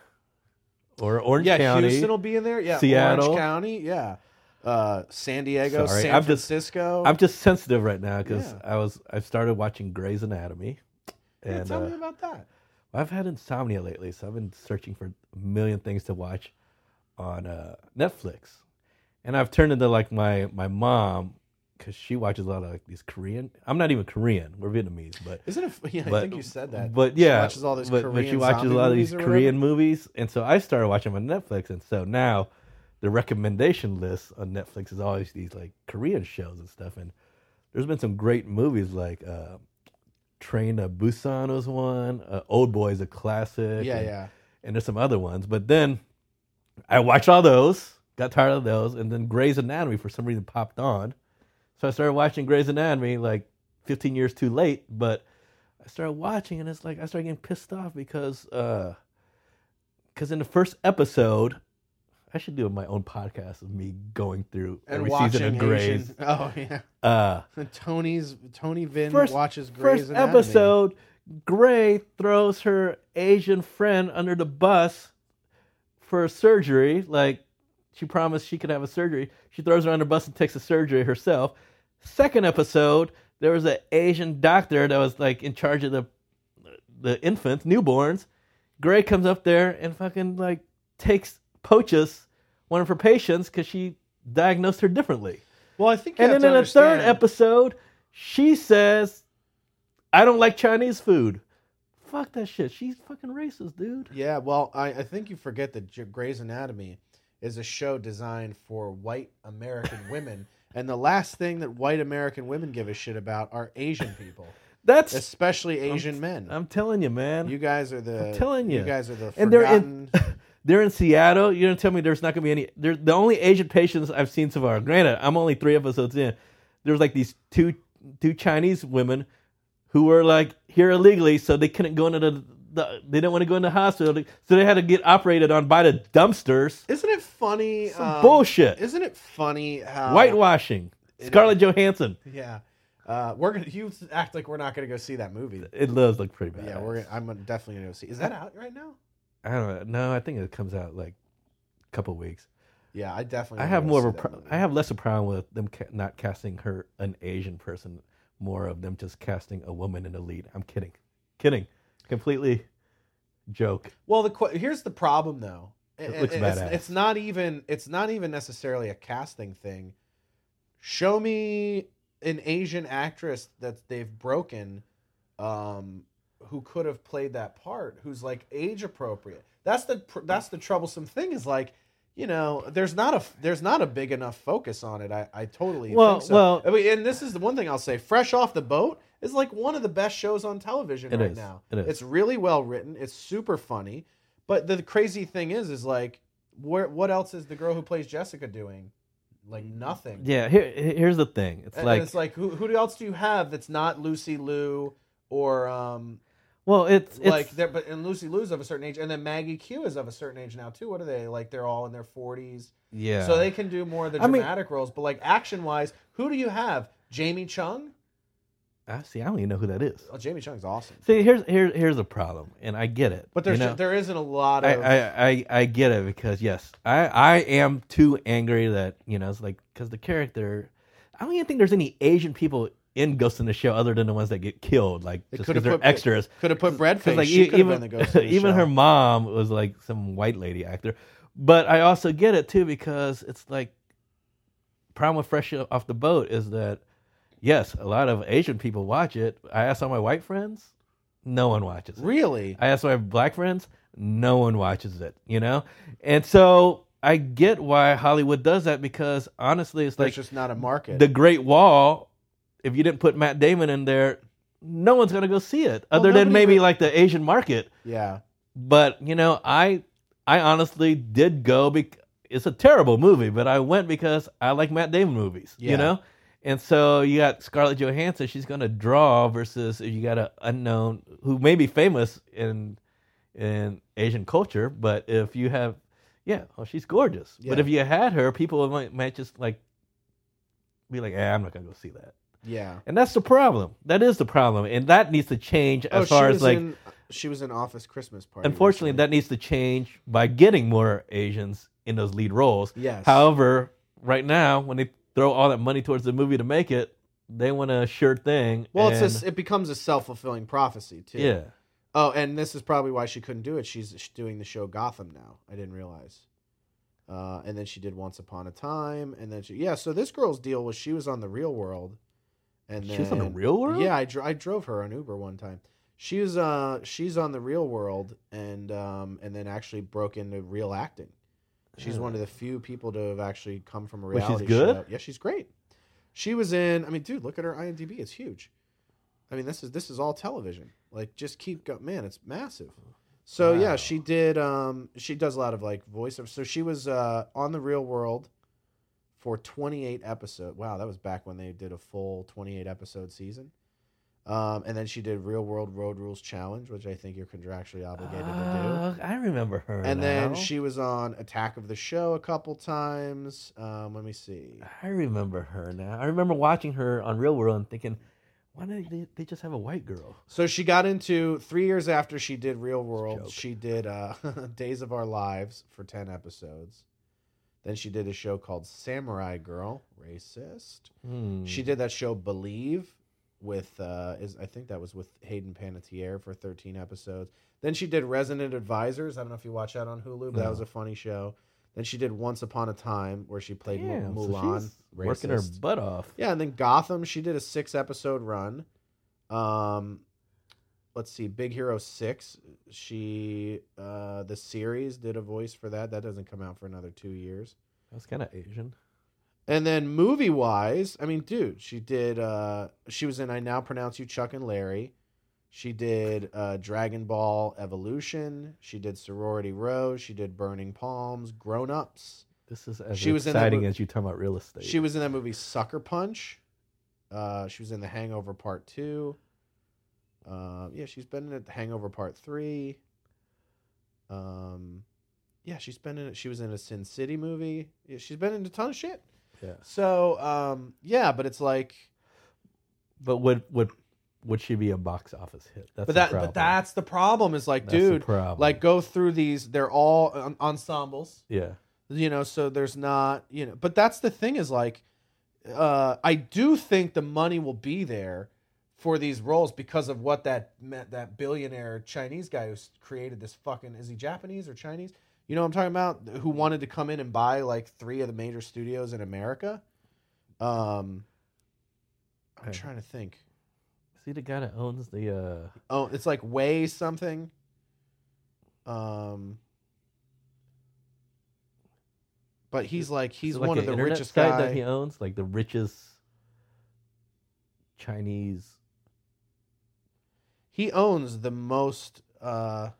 or Orange Yeah, County. Houston will be in there. Yeah, Seattle. Orange County. Yeah, uh, San Diego, Sorry, San I'm just- Francisco. I'm just sensitive right now because Yeah. I was I started watching Grey's Anatomy, Yeah, and tell uh, me about that. I've had insomnia lately, so I've been searching for a million things to watch on uh, Netflix, and I've turned into like my my mom because she watches a lot of like these Korean. I'm not even Korean; we're Vietnamese, but Isn't it? Yeah, I but- think you said that. But She yeah, watches all these but, Korean but she watches a zombie lot of these movies or Korean whatever? movies, and so I started watching them on Netflix, and so now the recommendation list on Netflix is always these like Korean shows and stuff, and there's been some great movies like uh, Train to Busan was one, uh, Old Boy is a classic, Yeah, and, yeah. and there's some other ones, but then I watched all those, got tired of those, and then Grey's Anatomy for some reason popped on. So I started watching Grey's Anatomy like fifteen years too late, but I started watching and it's like I started getting pissed off because uh, cause in the first episode, I should do my own podcast of me going through And every watching season of Grey's. Asian. Oh yeah. Uh, Tony's Tony Vin first watches Grey's first Anatomy. episode, Grey throws her Asian friend under the bus for a surgery. Like she promised she could have a surgery. She throws her under the bus and takes the surgery herself. Second episode, there was an Asian doctor that was like in charge of the the infants, newborns. Grey comes up there and fucking like takes poaches one of her patients because she diagnosed her differently. Well, I think. You And have then to in the third understand- episode, she says, "I don't like Chinese food." Fuck that shit. She's fucking racist, dude. Yeah, well, I, I think you forget that J- Grey's Anatomy is a show designed for white American women, and the last thing that white American women give a shit about are Asian people, That's especially Asian men. I'm telling you, man. You guys are the. I'm telling you. You guys are the. And they're forgotten, in they're in Seattle. You're gonna tell me there's not gonna be any. They're the only Asian patients I've seen so far. Granted, I'm only three episodes in. There's like these two two Chinese women who were like here illegally, so they couldn't go into the. the they didn't want to go into the hospital, so they had to get operated on by the dumpsters. Isn't it funny? Some um, bullshit. Isn't it funny how Whitewashing. Scarlett Johansson. Yeah, uh, we're gonna. You act like we're not gonna go see that movie. It does look pretty bad. Yeah, we're. Gonna, I'm definitely gonna go see. Is that out right now? I don't know. No, I think it comes out like couple weeks. Yeah, I definitely. I have more of a. Pro- I have less of a problem with them ca- not casting her an Asian person. More of them just casting a woman in the lead. I'm kidding, kidding, completely joke. Well, the qu- here's the problem though. It it, looks it's, badass. It's not even. It's not even necessarily a casting thing. Show me an Asian actress that they've broken, um, who could have played that part. Who's like age appropriate. That's the that's the troublesome thing. Is like. You know, there's not a there's not a big enough focus on it. I, I totally well, think so. Well, I mean, and this is the one thing I'll say. Fresh Off the Boat is like one of the best shows on television right is. now. It is. It's really well written. It's super funny. But the crazy thing is, is like, where what else is the girl who plays Jessica doing? Like nothing. Yeah. Here, here's the thing. It's and like it's like who who else do you have that's not Lucy Liu or um. Well, it's, it's like there, but and Lucy Liu's of a certain age, and then Maggie Q is of a certain age now too. What are they like? They're all in their forties. Yeah. So they can do more of the I mean- dramatic roles, but like action wise, who do you have? Jamie Chung? I see. I don't even know who that is. Oh, Jamie Chung's awesome. See, here's here's here's the problem, and I get it. But there's you know? there isn't a lot I, of. I, I, I get it because yes, I, I am too angry that you know it's like because the character, I don't even think there's any Asian people in Ghost in the Shell other than the ones that get killed, like They just could've because they're put- extras. Could have put Breadface. Like she e- could have even been the Ghost in the even Shell. her mom was like some white lady actor, but I also get it too because it's like problem with Fresh Off the Boat is that yes, a lot of Asian people watch it. I asked all my white friends, no one watches it. Really? I asked my black friends, no one watches it, you know? And so I get why Hollywood does that because honestly, it's There's like just not a market. The Great Wall. If you didn't put Matt Damon in there, no one's going to go see it Well, other than nobody maybe would- like the Asian market. yeah. But, you know, I I honestly did go because it's a terrible movie, but I went because I like Matt Damon movies, Yeah. you know? And so you got Scarlett Johansson, she's going to draw versus you got an unknown who may be famous in in Asian culture, but if you have, yeah, oh, she's gorgeous. Yeah. But if you had her, people might, might just like be like, eh, I'm not going to go see that. Yeah. And that's the problem. That is the problem. And that needs to change as oh, far she as was like, in, she was in Office Christmas Party. unfortunately, recently. that needs to change by getting more Asians in those lead roles. Yes. However, right now, when they throw all that money towards the movie to make it, they want a sure thing. Well, and, it's a, it becomes a self fulfilling prophecy too. yeah. Oh, and this is probably why she couldn't do it. She's doing the show Gotham now. I didn't realize. Uh, and then she did Once Upon a Time, and then she yeah. So this girl's deal was she was on The Real World, and then She was on The Real World? Yeah, I, dro- I drove her on Uber one time. She was uh she's on The Real World, and um and then actually broke into real acting. She's one of the few people to have actually come from a Was she reality good? show. Yeah, she's great. She was in. I mean, dude, look at her IMDb. It's huge. I mean, this is this is all television. Like, just keep going. Man, it's massive. So Wow. yeah, she did. Um, she does a lot of like voiceover. So she was uh, on The Real World for twenty-eight episodes. Wow, that was back when they did a full twenty-eight episode season. Um, and then she did Real World Road Rules Challenge, which I think you're contractually obligated to Uh, I remember her. do. And then now. she was on Attack of the Show a couple times. Um, let me see. I remember her now. I remember watching her on Real World and thinking, why did they, they just have a white girl? So she got into three years after she did Real World. joke. She did uh, Days of Our Lives for ten episodes. Then she did a show called Samurai Girl, racist. Hmm. She did that show Believe with uh, is I think that was with Hayden Panettiere for thirteen episodes. Then she did Resident Advisors. I don't know if you watch that on Hulu, but that No. was a funny show. Then she did Once Upon a Time, where she played Mu- Damn, so Mulan. she's working her racist. butt off. Yeah, and then Gotham, she did a six episode run. Um, let's see, Big Hero Six. She uh, the series did a voice for that. That doesn't come out for another two years. That's kind of Asian. And then movie wise, I mean, dude, she did. Uh, she was in I Now Pronounce You Chuck and Larry. She did uh, Dragon Ball Evolution. She did Sorority Row. She did Burning Palms. Grown Ups. This is as She was in that exciting mo- as you talking about real estate. She was in that movie Sucker Punch. Uh, she was in The Hangover Part Two. Uh, yeah, she's been in it, The Hangover Part Three. Um, yeah, she's been in it. She was in a Sin City movie. Yeah, she's been in a ton of shit. Yeah. So, um, yeah, but it's like, But would would would she be a box office hit? That's but the that, problem. but that's the problem. Is like, That's the dude, problem. like go through these. They're all en- ensembles. yeah. You know, so there's not, you know, but that's the thing is like, uh, I do think the money will be there for these roles because of what that that billionaire Chinese guy who created this fucking, is he Japanese or Chinese? You know what I'm talking about? Who wanted to come in and buy like three of the major studios in America. Um, I'm okay. trying to think. Is he the guy that owns the? Uh... Oh, it's like Way something. Um, but he's like he's like one of the internet richest site guy that he owns, like the richest Chinese. He owns the most. Uh,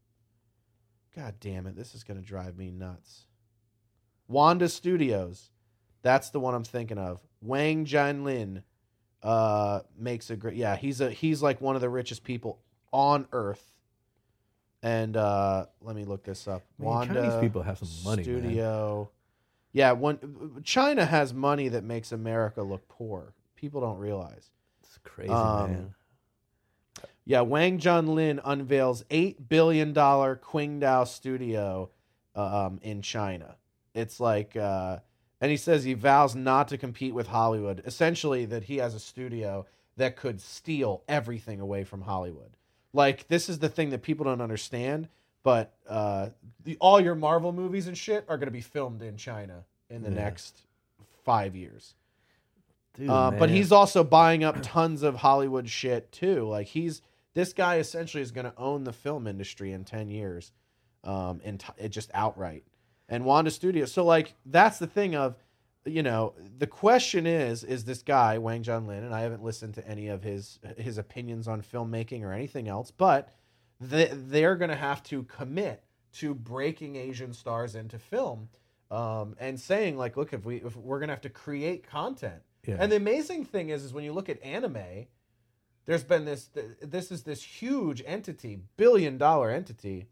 God damn it! This is gonna drive me nuts. Wanda Studios, that's the one I'm thinking of. Wang Jianlin uh, makes a great. Yeah, he's a he's like one of the richest people on Earth. And uh, let me look this up. Man, Wanda Chinese people have some money. Studio. Man. Yeah, when China has money that makes America look poor. People don't realize. It's crazy, um, man. Yeah, Wang Jianlin unveils eight billion dollars Qingdao studio um, in China. It's like, uh, and he says he vows not to compete with Hollywood. Essentially, that he has a studio that could steal everything away from Hollywood. Like, this is the thing that people don't understand, but uh, the, all your Marvel movies and shit are going to be filmed in China in the yeah. next five years. Dude, uh, but he's also buying up tons of Hollywood shit, too. Like, he's... This guy essentially is going to own the film industry in ten years, um, and t- it just outright. And Wanda Studios. So, like, that's the thing of, you know, the question is, is this guy, Wang Jianlin, and I haven't listened to any of his his opinions on filmmaking or anything else, but they, they're going to have to commit to breaking Asian stars into film um, and saying, like, look, if, we, if we're going to have to create content. Yeah. And the amazing thing is, is when you look at anime... There's been this, this is this huge entity, billion dollar entity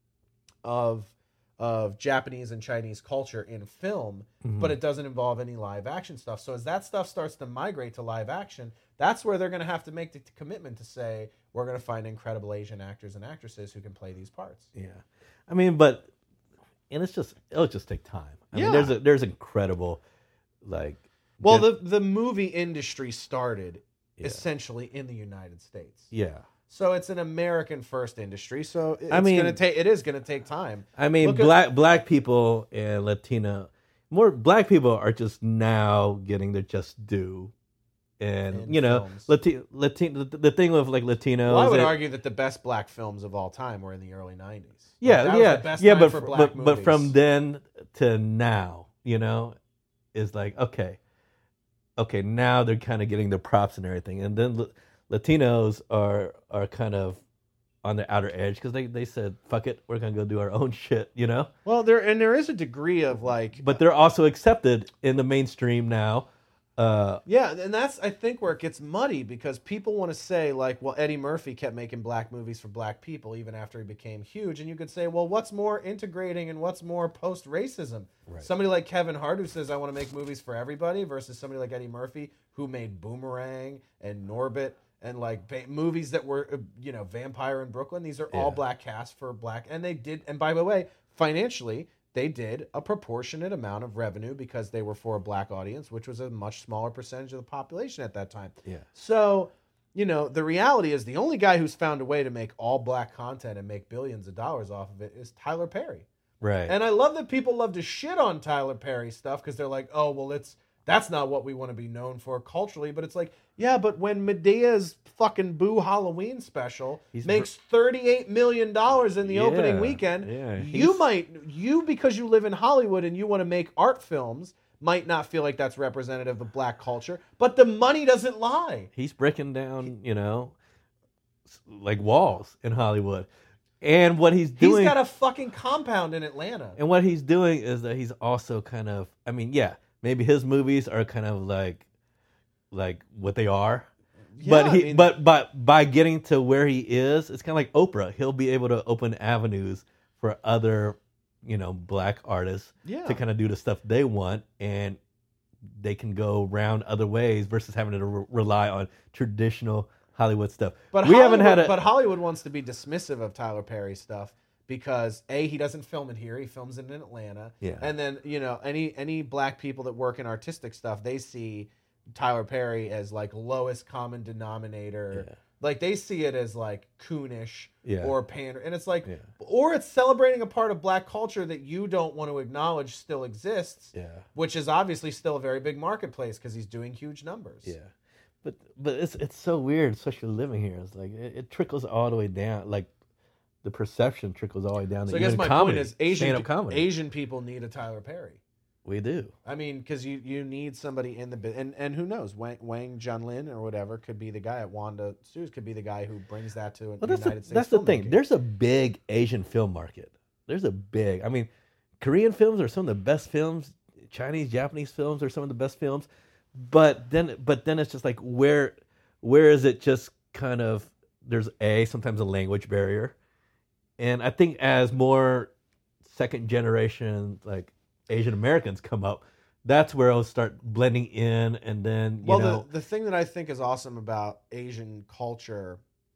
of of Japanese and Chinese culture in film, mm-hmm. but it doesn't involve any live action stuff. So as that stuff starts to migrate to live action, that's where they're going to have to make the commitment to say, we're going to find incredible Asian actors and actresses who can play these parts. Yeah. I mean, but, and it's just, it'll just take time. I yeah. mean, there's a, there's incredible, like. Well, the, the movie industry started Yeah. essentially in the United States. Yeah. So it's an American first industry. So it's I mean, gonna take it is gonna take time. I mean, Look black at, black people and Latino more black people are just now getting their just due. And you know, Latino, Latino the, the thing with like Latinos. Well, I would that, argue that the best black films of all time were in the early nineties. Yeah, like, yeah, was the best yeah, time but for black but, movies. but from then to now, you know, is like okay. Okay, now they're kind of getting their props and everything, and then L- Latinos are are kind of on the outer edge because they, they said, "Fuck it, we're gonna go do our own shit," you know. Well, there and there is a degree of like, but they're also accepted in the mainstream now. Uh, yeah, and that's I think where it gets muddy because people want to say like, well, Eddie Murphy kept making black movies for black people even after he became huge, and you could say, well, what's more integrating and what's more post-racism? Right. Somebody like Kevin Hart who says I want to make movies for everybody versus somebody like Eddie Murphy who made Boomerang and Norbit and like ba- movies that were uh, you know Vampire in Brooklyn. These are yeah. all black casts for black, and they did. And by the way, financially. They did a proportionate amount of revenue because they were for a black audience, which was a much smaller percentage of the population at that time. Yeah. So, you know, the reality is the only guy who's found a way to make all black content and make billions of dollars off of it is Tyler Perry. Right. And I love that people love to shit on Tyler Perry stuff because they're like, oh, well, it's that's not what we want to be known for culturally. But it's like, yeah, but when Medea's fucking Boo Halloween special he's makes thirty-eight million dollars in the yeah, opening weekend, yeah, you might, you because you live in Hollywood and you want to make art films, might not feel like that's representative of black culture, but the money doesn't lie. He's breaking down, you know, like walls in Hollywood. And what he's doing... He's got a fucking compound in Atlanta. And what he's doing is that he's also kind of, I mean, yeah, maybe his movies are kind of like, like what they are. Yeah, but he, I mean, but but by getting to where he is, it's kind of like Oprah. He'll be able to open avenues for other, you know, black artists yeah. to kind of do the stuff they want, and they can go around other ways versus having to re- rely on traditional Hollywood stuff. But we Hollywood, haven't had a, but Hollywood wants to be dismissive of Tyler Perry stuff because A, he doesn't film it here, he films it in Atlanta. Yeah. And then, you know, any any black people that work in artistic stuff, they see Tyler Perry as like lowest common denominator. Yeah. Like they see it as like coonish Yeah. or pander. And it's like, Yeah. or it's celebrating a part of black culture that you don't want to acknowledge still exists, Yeah. which is obviously still a very big marketplace because he's doing huge numbers. Yeah. But but it's it's so weird, especially living here. It's like it, it trickles all the way down. Like the perception trickles all the way down. So to I guess even my comedy, point is Asian stand-up comedy. Asian people need a Tyler Perry. We do. I mean, because you, you need somebody in the bit, and and who knows, Wang, Wang Junlin or whatever could be the guy at Wanda Studios, could be the guy who brings that to Well, the that's United the, States. that's the thing. filmmaking. There's a big Asian film market. There's a big. I mean, Korean films are some of the best films. Chinese, Japanese films are some of the best films. But then, but then it's just like where, where is it just kind of? There's a sometimes a language barrier, and I think as more second generation like Asian Americans come up, that's where it'll start blending in, and then you well, know, the the thing that I think is awesome about Asian culture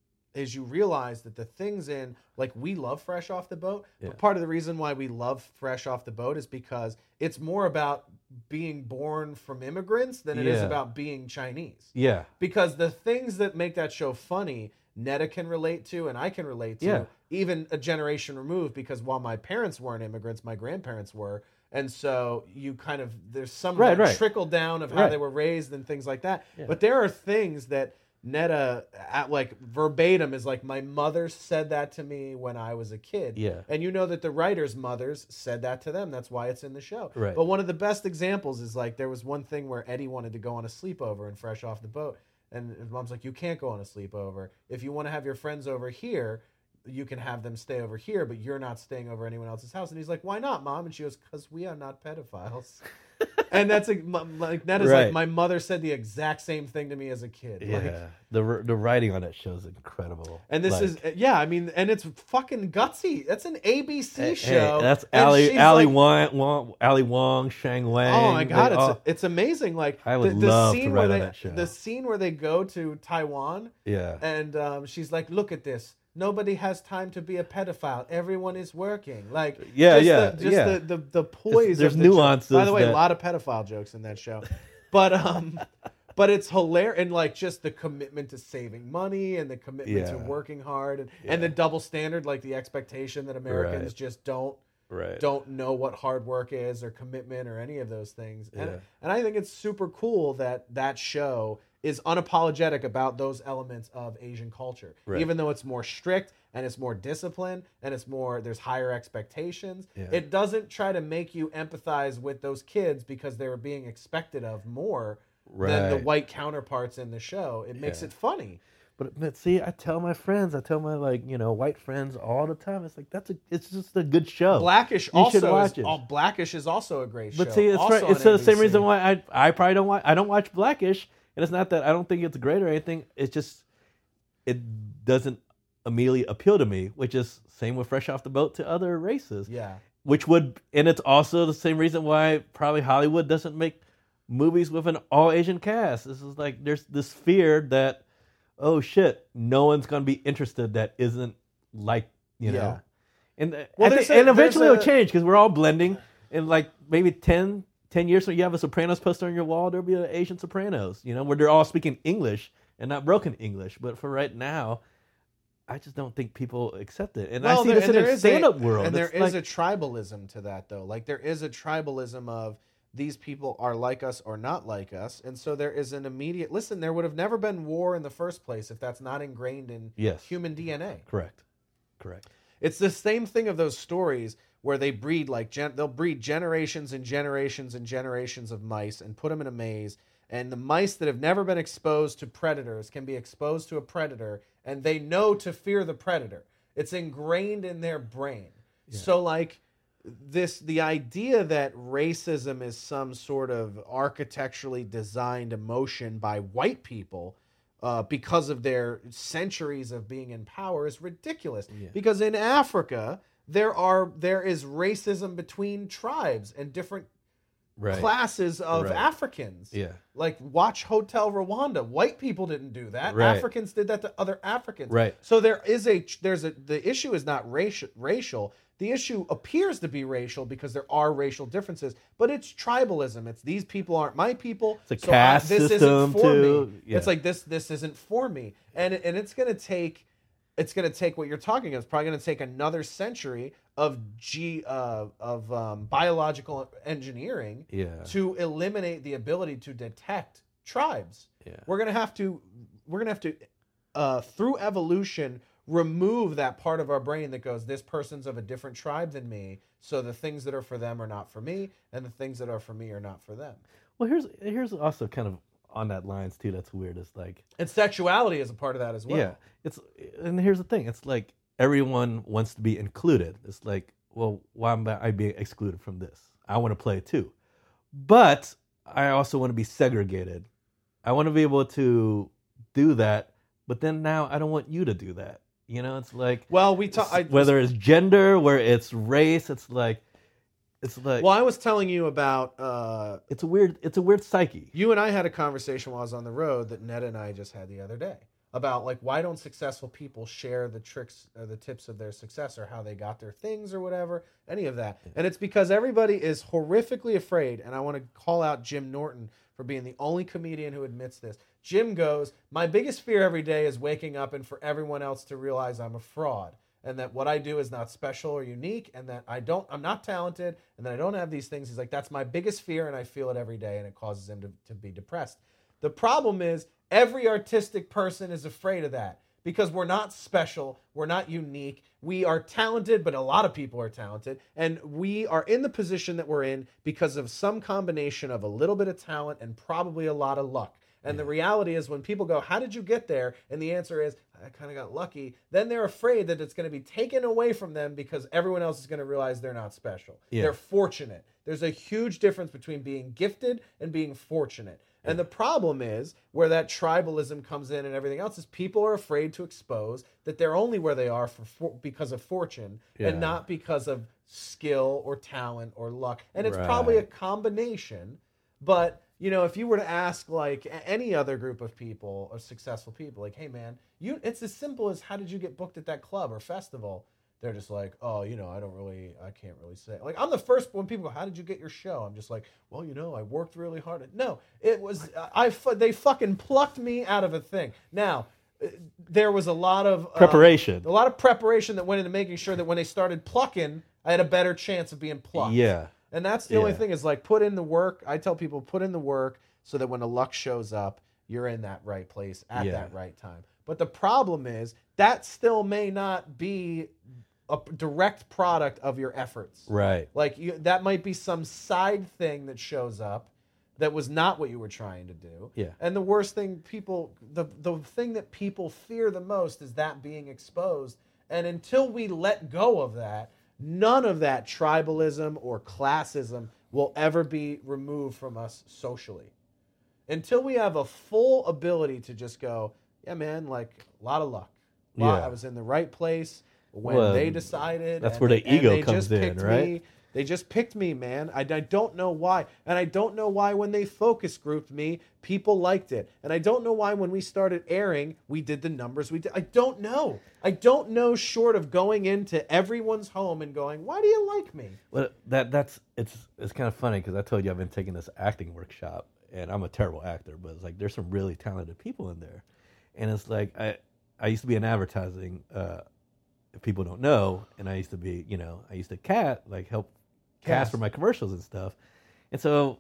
is you realize that the things in, like, we love Fresh Off the Boat, Yeah. but part of the reason why we love Fresh Off the Boat is because it's more about being born from immigrants than it is Yeah. about being Chinese. yeah, Because the things that make that show funny, Netta can relate to and I can relate to, Yeah. even a generation removed, because while my parents weren't immigrants, my grandparents were. And so you kind of, there's some Right, right. trickle down of how Right. they were raised and things like that. Yeah. But there are things that Netta, at like verbatim, is like, my mother said that to me when I was a kid. Yeah. And you know that the writers' mothers said that to them. That's why it's in the show. Right. But one of the best examples is like, there was one thing where Eddie wanted to go on a sleepover and Fresh Off the Boat. And his mom's like, you can't go on a sleepover. If you want to have your friends over here, you can have them stay over here, but you're not staying over anyone else's house. And he's like, why not, Mom? And she goes, because we are not pedophiles. And that's like, like that is Right. like, my mother said the exact same thing to me as a kid. yeah. Like, the the writing on that show is incredible. and this Like, is, yeah, I mean, and it's fucking gutsy. That's an A B C hey, show. hey, that's and Ali she's Ali like, Wong, Wong Ali Wong, Shang Wang. oh my god, they it's all- it's amazing. Like I would the, the love to scene write where on they, that show. the scene where they go to Taiwan. yeah. And um, she's like, look at this. Nobody has time to be a pedophile. Everyone is working. Like, Yeah, just yeah, the, just yeah. the, the, the poise. there's of the joke. nuances By the way, a that- lot of pedophile jokes in that show. But um, but it's hilarious. And like just the commitment to saving money and the commitment to Yeah. working hard and, Yeah. and the double standard, like the expectation that Americans Right. just don't Right. don't know what hard work is or commitment or any of those things. And, Yeah. and I think it's super cool that that show is unapologetic about those elements of Asian culture, Right. even though it's more strict and it's more disciplined and it's more, there's higher expectations. Yeah. It doesn't try to make you empathize with those kids because they're being expected of more than the Right. white counterparts in the show. It makes Yeah. it funny. But, but see, I tell my friends, I tell my like you know white friends all the time. It's like that's a, it's just a good show. Blackish You should also watch is, it. oh, Blackish is also a great show. But see, it's also right. It's on the same A B C. reason why I I probably don't watch. I don't watch Blackish, and it's not that I don't think it's great or anything. It's just it doesn't immediately appeal to me. Which is same with Fresh Off the Boat to other races. Yeah. Which would, and it's also the same reason why probably Hollywood doesn't make movies with an all Asian cast. This is like there's this fear that, oh shit, no one's gonna be interested that isn't like you know, Yeah. and Well, I there's think- a- and eventually there's it'll a- change because we're all blending. In like maybe ten, ten years from you have a Sopranos poster on your wall, there'll be an Asian Sopranos, you know, where they're all speaking English and not broken English. But for right now, I just don't think people accept it. And I see there- this and in there the is stand-up a, world. And there It's is like- a tribalism to that, though. Like, there is a tribalism of these people are like us or not like us. And so there is an immediate... Listen, there would have never been war in the first place if that's not ingrained in Yes. human D N A. correct, correct. It's the same thing of those stories where they breed, like, gen- they'll breed generations and generations and generations of mice and put them in a maze. And the mice that have never been exposed to predators can be exposed to a predator, and they know to fear the predator. It's ingrained in their brain. So, like, this the idea that racism is some sort of architecturally designed emotion by white people uh, because of their centuries of being in power is ridiculous. Yeah. Because in Africa, there are there is racism between tribes and different right. classes of right. Africans. Yeah. Like watch Hotel Rwanda. White people didn't do that. Right. Africans did that to other Africans. Right. So there is a there's a the issue is not racial racial. The issue appears to be racial because there are racial differences, but it's tribalism. It's these people aren't my people. It's a so caste I, this system isn't for too. me. Yeah. It's like this this isn't for me. And and it's going to take it's going to take what you're talking about. It's probably going to take another century of G uh, of um, biological engineering yeah. to eliminate the ability to detect tribes. Yeah. We're gonna have to we're gonna have to uh, through evolution remove that part of our brain that goes, this person's of a different tribe than me, so the things that are for them are not for me, and the things that are for me are not for them. Well, here's here's also kind of on that lines too. That's weird. It's like, and sexuality is a part of that as well. Yeah, it's and here's the thing. It's like everyone wants to be included. It's like, well, why am I being excluded from this? I want to play too, but I also want to be segregated. I want to be able to do that, but then now I don't want you to do that. You know, it's like, well, we talk whether it's gender, where it's race, it's like, it's like. Well, I was telling you about. Uh, it's a weird. It's a weird psyche. You and I had a conversation while I was on the road that Ned and I just had the other day about like why don't successful people share the tricks or the tips of their success or how they got their things or whatever, any of that. And it's because everybody is horrifically afraid. And I want to call out Jim Norton for being the only comedian who admits this. Jim goes, my biggest fear every day is waking up and for everyone else to realize I'm a fraud and that what I do is not special or unique and that I don't, I'm not talented and that I don't have these things. He's like, that's my biggest fear and I feel it every day and it causes him to, to be depressed. The problem is every artistic person is afraid of that because we're not special. We're not unique. We are talented, but a lot of people are talented. And we are in the position that we're in because of some combination of a little bit of talent and probably a lot of luck. And the reality is when people go, how did you get there? And the answer is, I kind of got lucky. Then they're afraid that it's going to be taken away from them because everyone else is going to realize they're not special. Yeah. They're fortunate. There's a huge difference between being gifted and being fortunate. Yeah. And the problem is where that tribalism comes in and everything else is people are afraid to expose that they're only where they are for, for because of fortune yeah. and not because of skill or talent or luck. And it's right. probably a combination, but... You know, if you were to ask like any other group of people or successful people, like, hey man, you it's as simple as how did you get booked at that club or festival? They're just like, oh, you know, I don't really, I can't really say. Like, I'm the first when people go, how did you get your show? I'm just like, well, you know, I worked really hard. No, it was I. They fucking plucked me out of a thing. Now, there was a lot of uh, preparation, a lot of preparation that went into making sure that when they started plucking, I had a better chance of being plucked. Yeah. And that's the yeah. only thing is like put in the work. I tell people put in the work so that when the luck shows up, you're in that right place at yeah. that right time. But the problem is that still may not be a direct product of your efforts. Right. Like you, that might be some side thing that shows up that was not what you were trying to do. Yeah. And the worst thing people, the, the thing that people fear the most is that being exposed. And until we let go of that, none of that tribalism or classism will ever be removed from us socially. Until we have a full ability to just go, yeah, man, like a lot of luck. Lot, yeah. I was in the right place when well, they decided. That's and where the they, ego they comes in, right? Me. They just picked me, man. I, I don't know why. And I don't know why when they focus grouped me, people liked it. And I don't know why when we started airing, we did the numbers we did. I don't know. I don't know short of going into everyone's home and going, why do you like me? Well, that that's it's it's kind of funny because I told you I've been taking this acting workshop and I'm a terrible actor, but it's like there's some really talented people in there. And it's like I I used to be in advertising, uh, if people don't know, and I used to be, you know, I used to cat like help cast for my commercials and stuff. And so,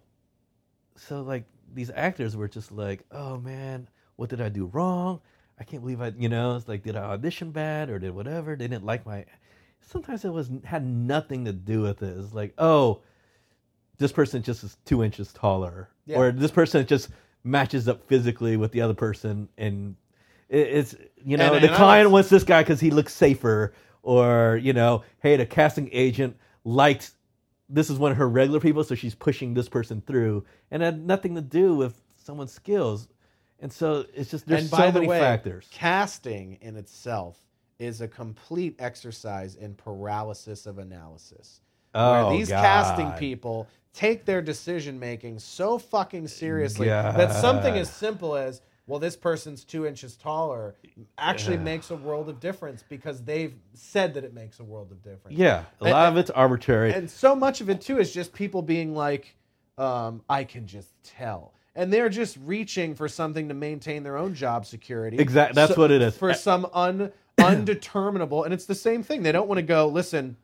so like these actors were just like, oh man, what did I do wrong? I can't believe I, you know, it's like, did I audition bad or did whatever? They didn't like my, sometimes it was, had nothing to do with it. It's like, oh, this person just is two inches taller yeah. or this person just matches up physically with the other person. And it, it's, you know, and, the and client was, wants this guy because he looks safer or, you know, hey, the casting agent liked this is one of her regular people, so she's pushing this person through, and it had nothing to do with someone's skills. And so it's just there's and by so the many way, factors. Casting in itself is a complete exercise in paralysis of analysis. Oh, where these God. casting people take their decision making so fucking seriously God. that something as simple as, well, this person's two inches taller actually yeah. makes a world of difference because they've said that it makes a world of difference. Yeah, a and, lot of it's arbitrary. And so much of it, too, is just people being like, um, I can just tell. And they're just reaching for something to maintain their own job security. Exactly, that's so, what it is. For some un, undeterminable, and it's the same thing. They don't want to go, listen,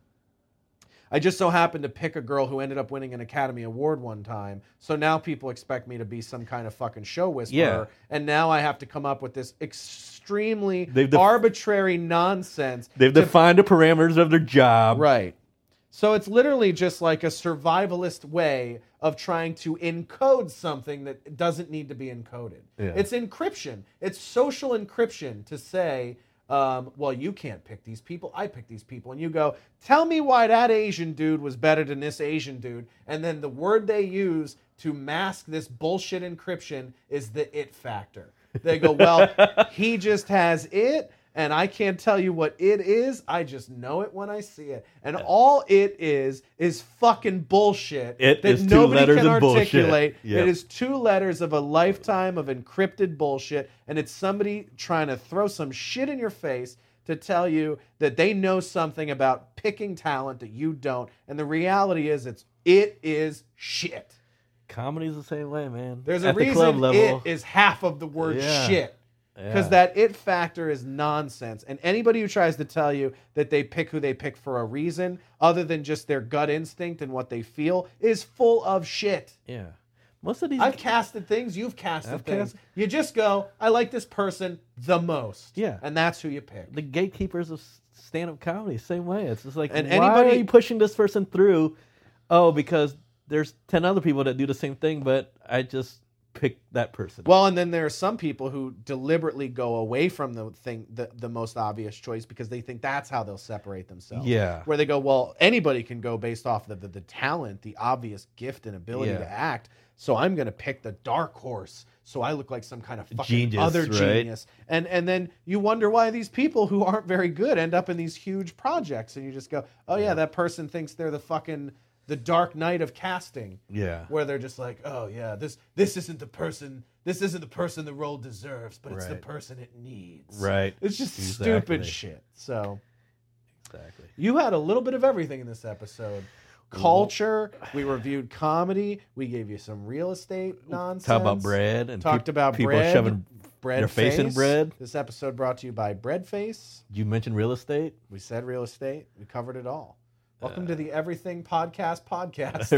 I just so happened to pick a girl who ended up winning an Academy Award one time, so now people expect me to be some kind of fucking show whisperer, yeah. and now I have to come up with this extremely def- arbitrary nonsense. They've to, defined the parameters of their job. Right. So it's literally just like a survivalist way of trying to encode something that doesn't need to be encoded. Yeah. It's encryption. It's social encryption to say, Um, well, you can't pick these people. I pick these people. And you go, tell me why that Asian dude was better than this Asian dude. And then the word they use to mask this bullshit encryption is the it factor. They go, well, he just has it, and I can't tell you what it is. I just know it when I see it. And all it is is fucking bullshit it that is nobody two can of articulate. Yep. It is two letters of a lifetime of encrypted bullshit, and it's somebody trying to throw some shit in your face to tell you that they know something about picking talent that you don't. And the reality is, it's it is shit. Comedy's the same way, man. There's a At the reason club level, it is half of the word Yeah. shit. Because yeah. that it factor is nonsense. And anybody who tries to tell you that they pick who they pick for a reason, other than just their gut instinct and what they feel, is full of shit. Yeah. Most of these... I've casted things, you've casted I've things. cast- You just go, I like this person the most. Yeah. And that's who you pick. The gatekeepers of stand-up comedy, same way. It's just like, And why anybody- are you pushing this person through? Oh, because there's ten other people that do the same thing, but I just pick that person. Well, and then there are some people who deliberately go away from the thing, the, the most obvious choice, because they think that's how they'll separate themselves. Yeah. Where they go, well, anybody can go based off of the, the, the talent, the obvious gift and ability Yeah. to act. So I'm going to pick the dark horse. So I look like some kind of fucking Genius, other right? genius. And and then you wonder why these people who aren't very good end up in these huge projects. And you just go, oh yeah, that person thinks they're the fucking, the Dark Knight of casting. Yeah. Where they're just like, oh yeah, this this isn't the person, this isn't the person the role deserves, but it's the Right. person it needs. Right. It's just Exactly. stupid shit. So Exactly. you had a little bit of everything in this episode. Culture, we reviewed comedy, we gave you some real estate nonsense. Talk about bread and Talked peop- about people bread, shoving bread their face in bread. This episode brought to you by Breadface. You mentioned real estate. We said real estate. We covered it all. Welcome to the Everything Podcast podcast.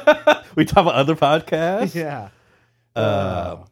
We talk about other podcasts. Yeah. Uh, Uh,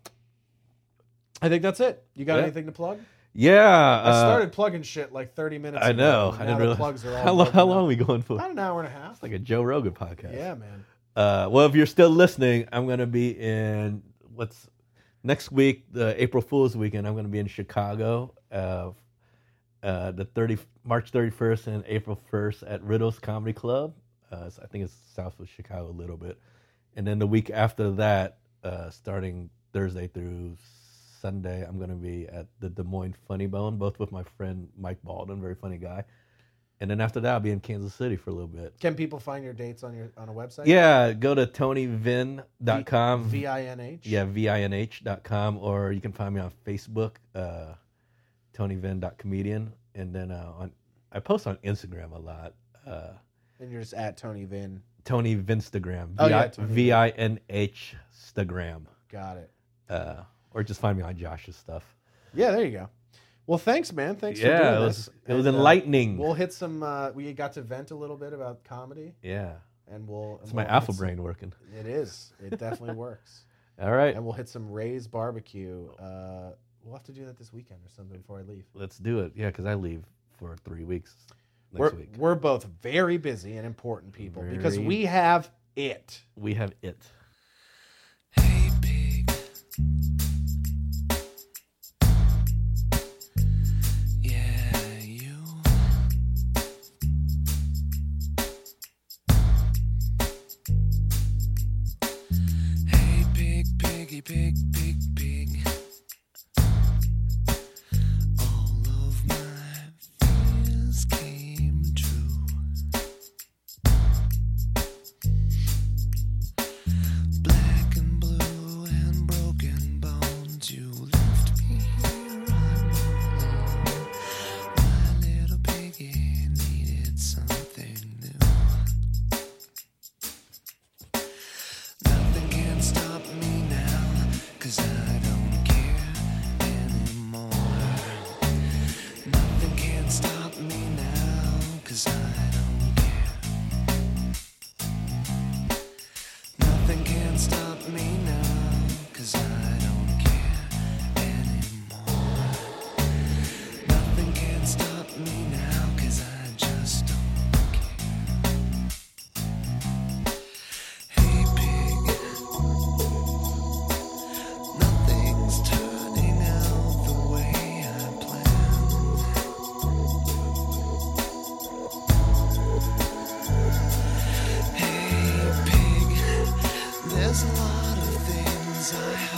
I think that's it. You got yeah. anything to plug? yeah. I uh, started plugging shit like thirty minutes I ago. know. and I now didn't the realize. plugs are all How long? broken How up. long are we going for? About an hour and a half. It's like a Joe Rogan podcast. Yeah, man. Uh, well, if you're still listening, I'm going to be in what's next week, the April Fool's weekend. I'm going to be in Chicago, uh, uh, the thirty March thirty-first and April first at Riddle's Comedy Club. Uh, so I think it's south of Chicago a little bit, and then the week after that, uh, starting Thursday through Sunday, I'm going to be at the Des Moines Funny Bone, both with my friend Mike Baldwin, very funny guy. And then after that, I'll be in Kansas City for a little bit. Can people find your dates on your on a website? Yeah, go to tony vin dot com. V I N H? Yeah, V I N H dot com, or you can find me on Facebook, uh, tony vin dot comedian, and then uh, on I post on Instagram a lot. Uh, And you're just at Tony Vin. Tony Vinstagram. Oh, yeah, Tony V I N H Stagram. Got it. Uh, or just find me on Josh's stuff. Yeah, there you go. Well, thanks, man. Thanks for Yeah, doing it this. was it was And, uh, enlightening. We'll hit some. Uh, we got to vent a little bit about comedy, yeah, and we'll. it's and my we'll alpha hit some- brain working. It is. It definitely works. All right, And we'll hit some Ray's barbecue. Uh, we'll have to do that this weekend or something before I leave. let's do it. Yeah, because I leave for three weeks next We're week. we're both very busy and important people because Very- we have it. We have it. Hey, pig. Yeah, you. Hey, pig, piggy, pig, pig, pig. All of my fears came true. as I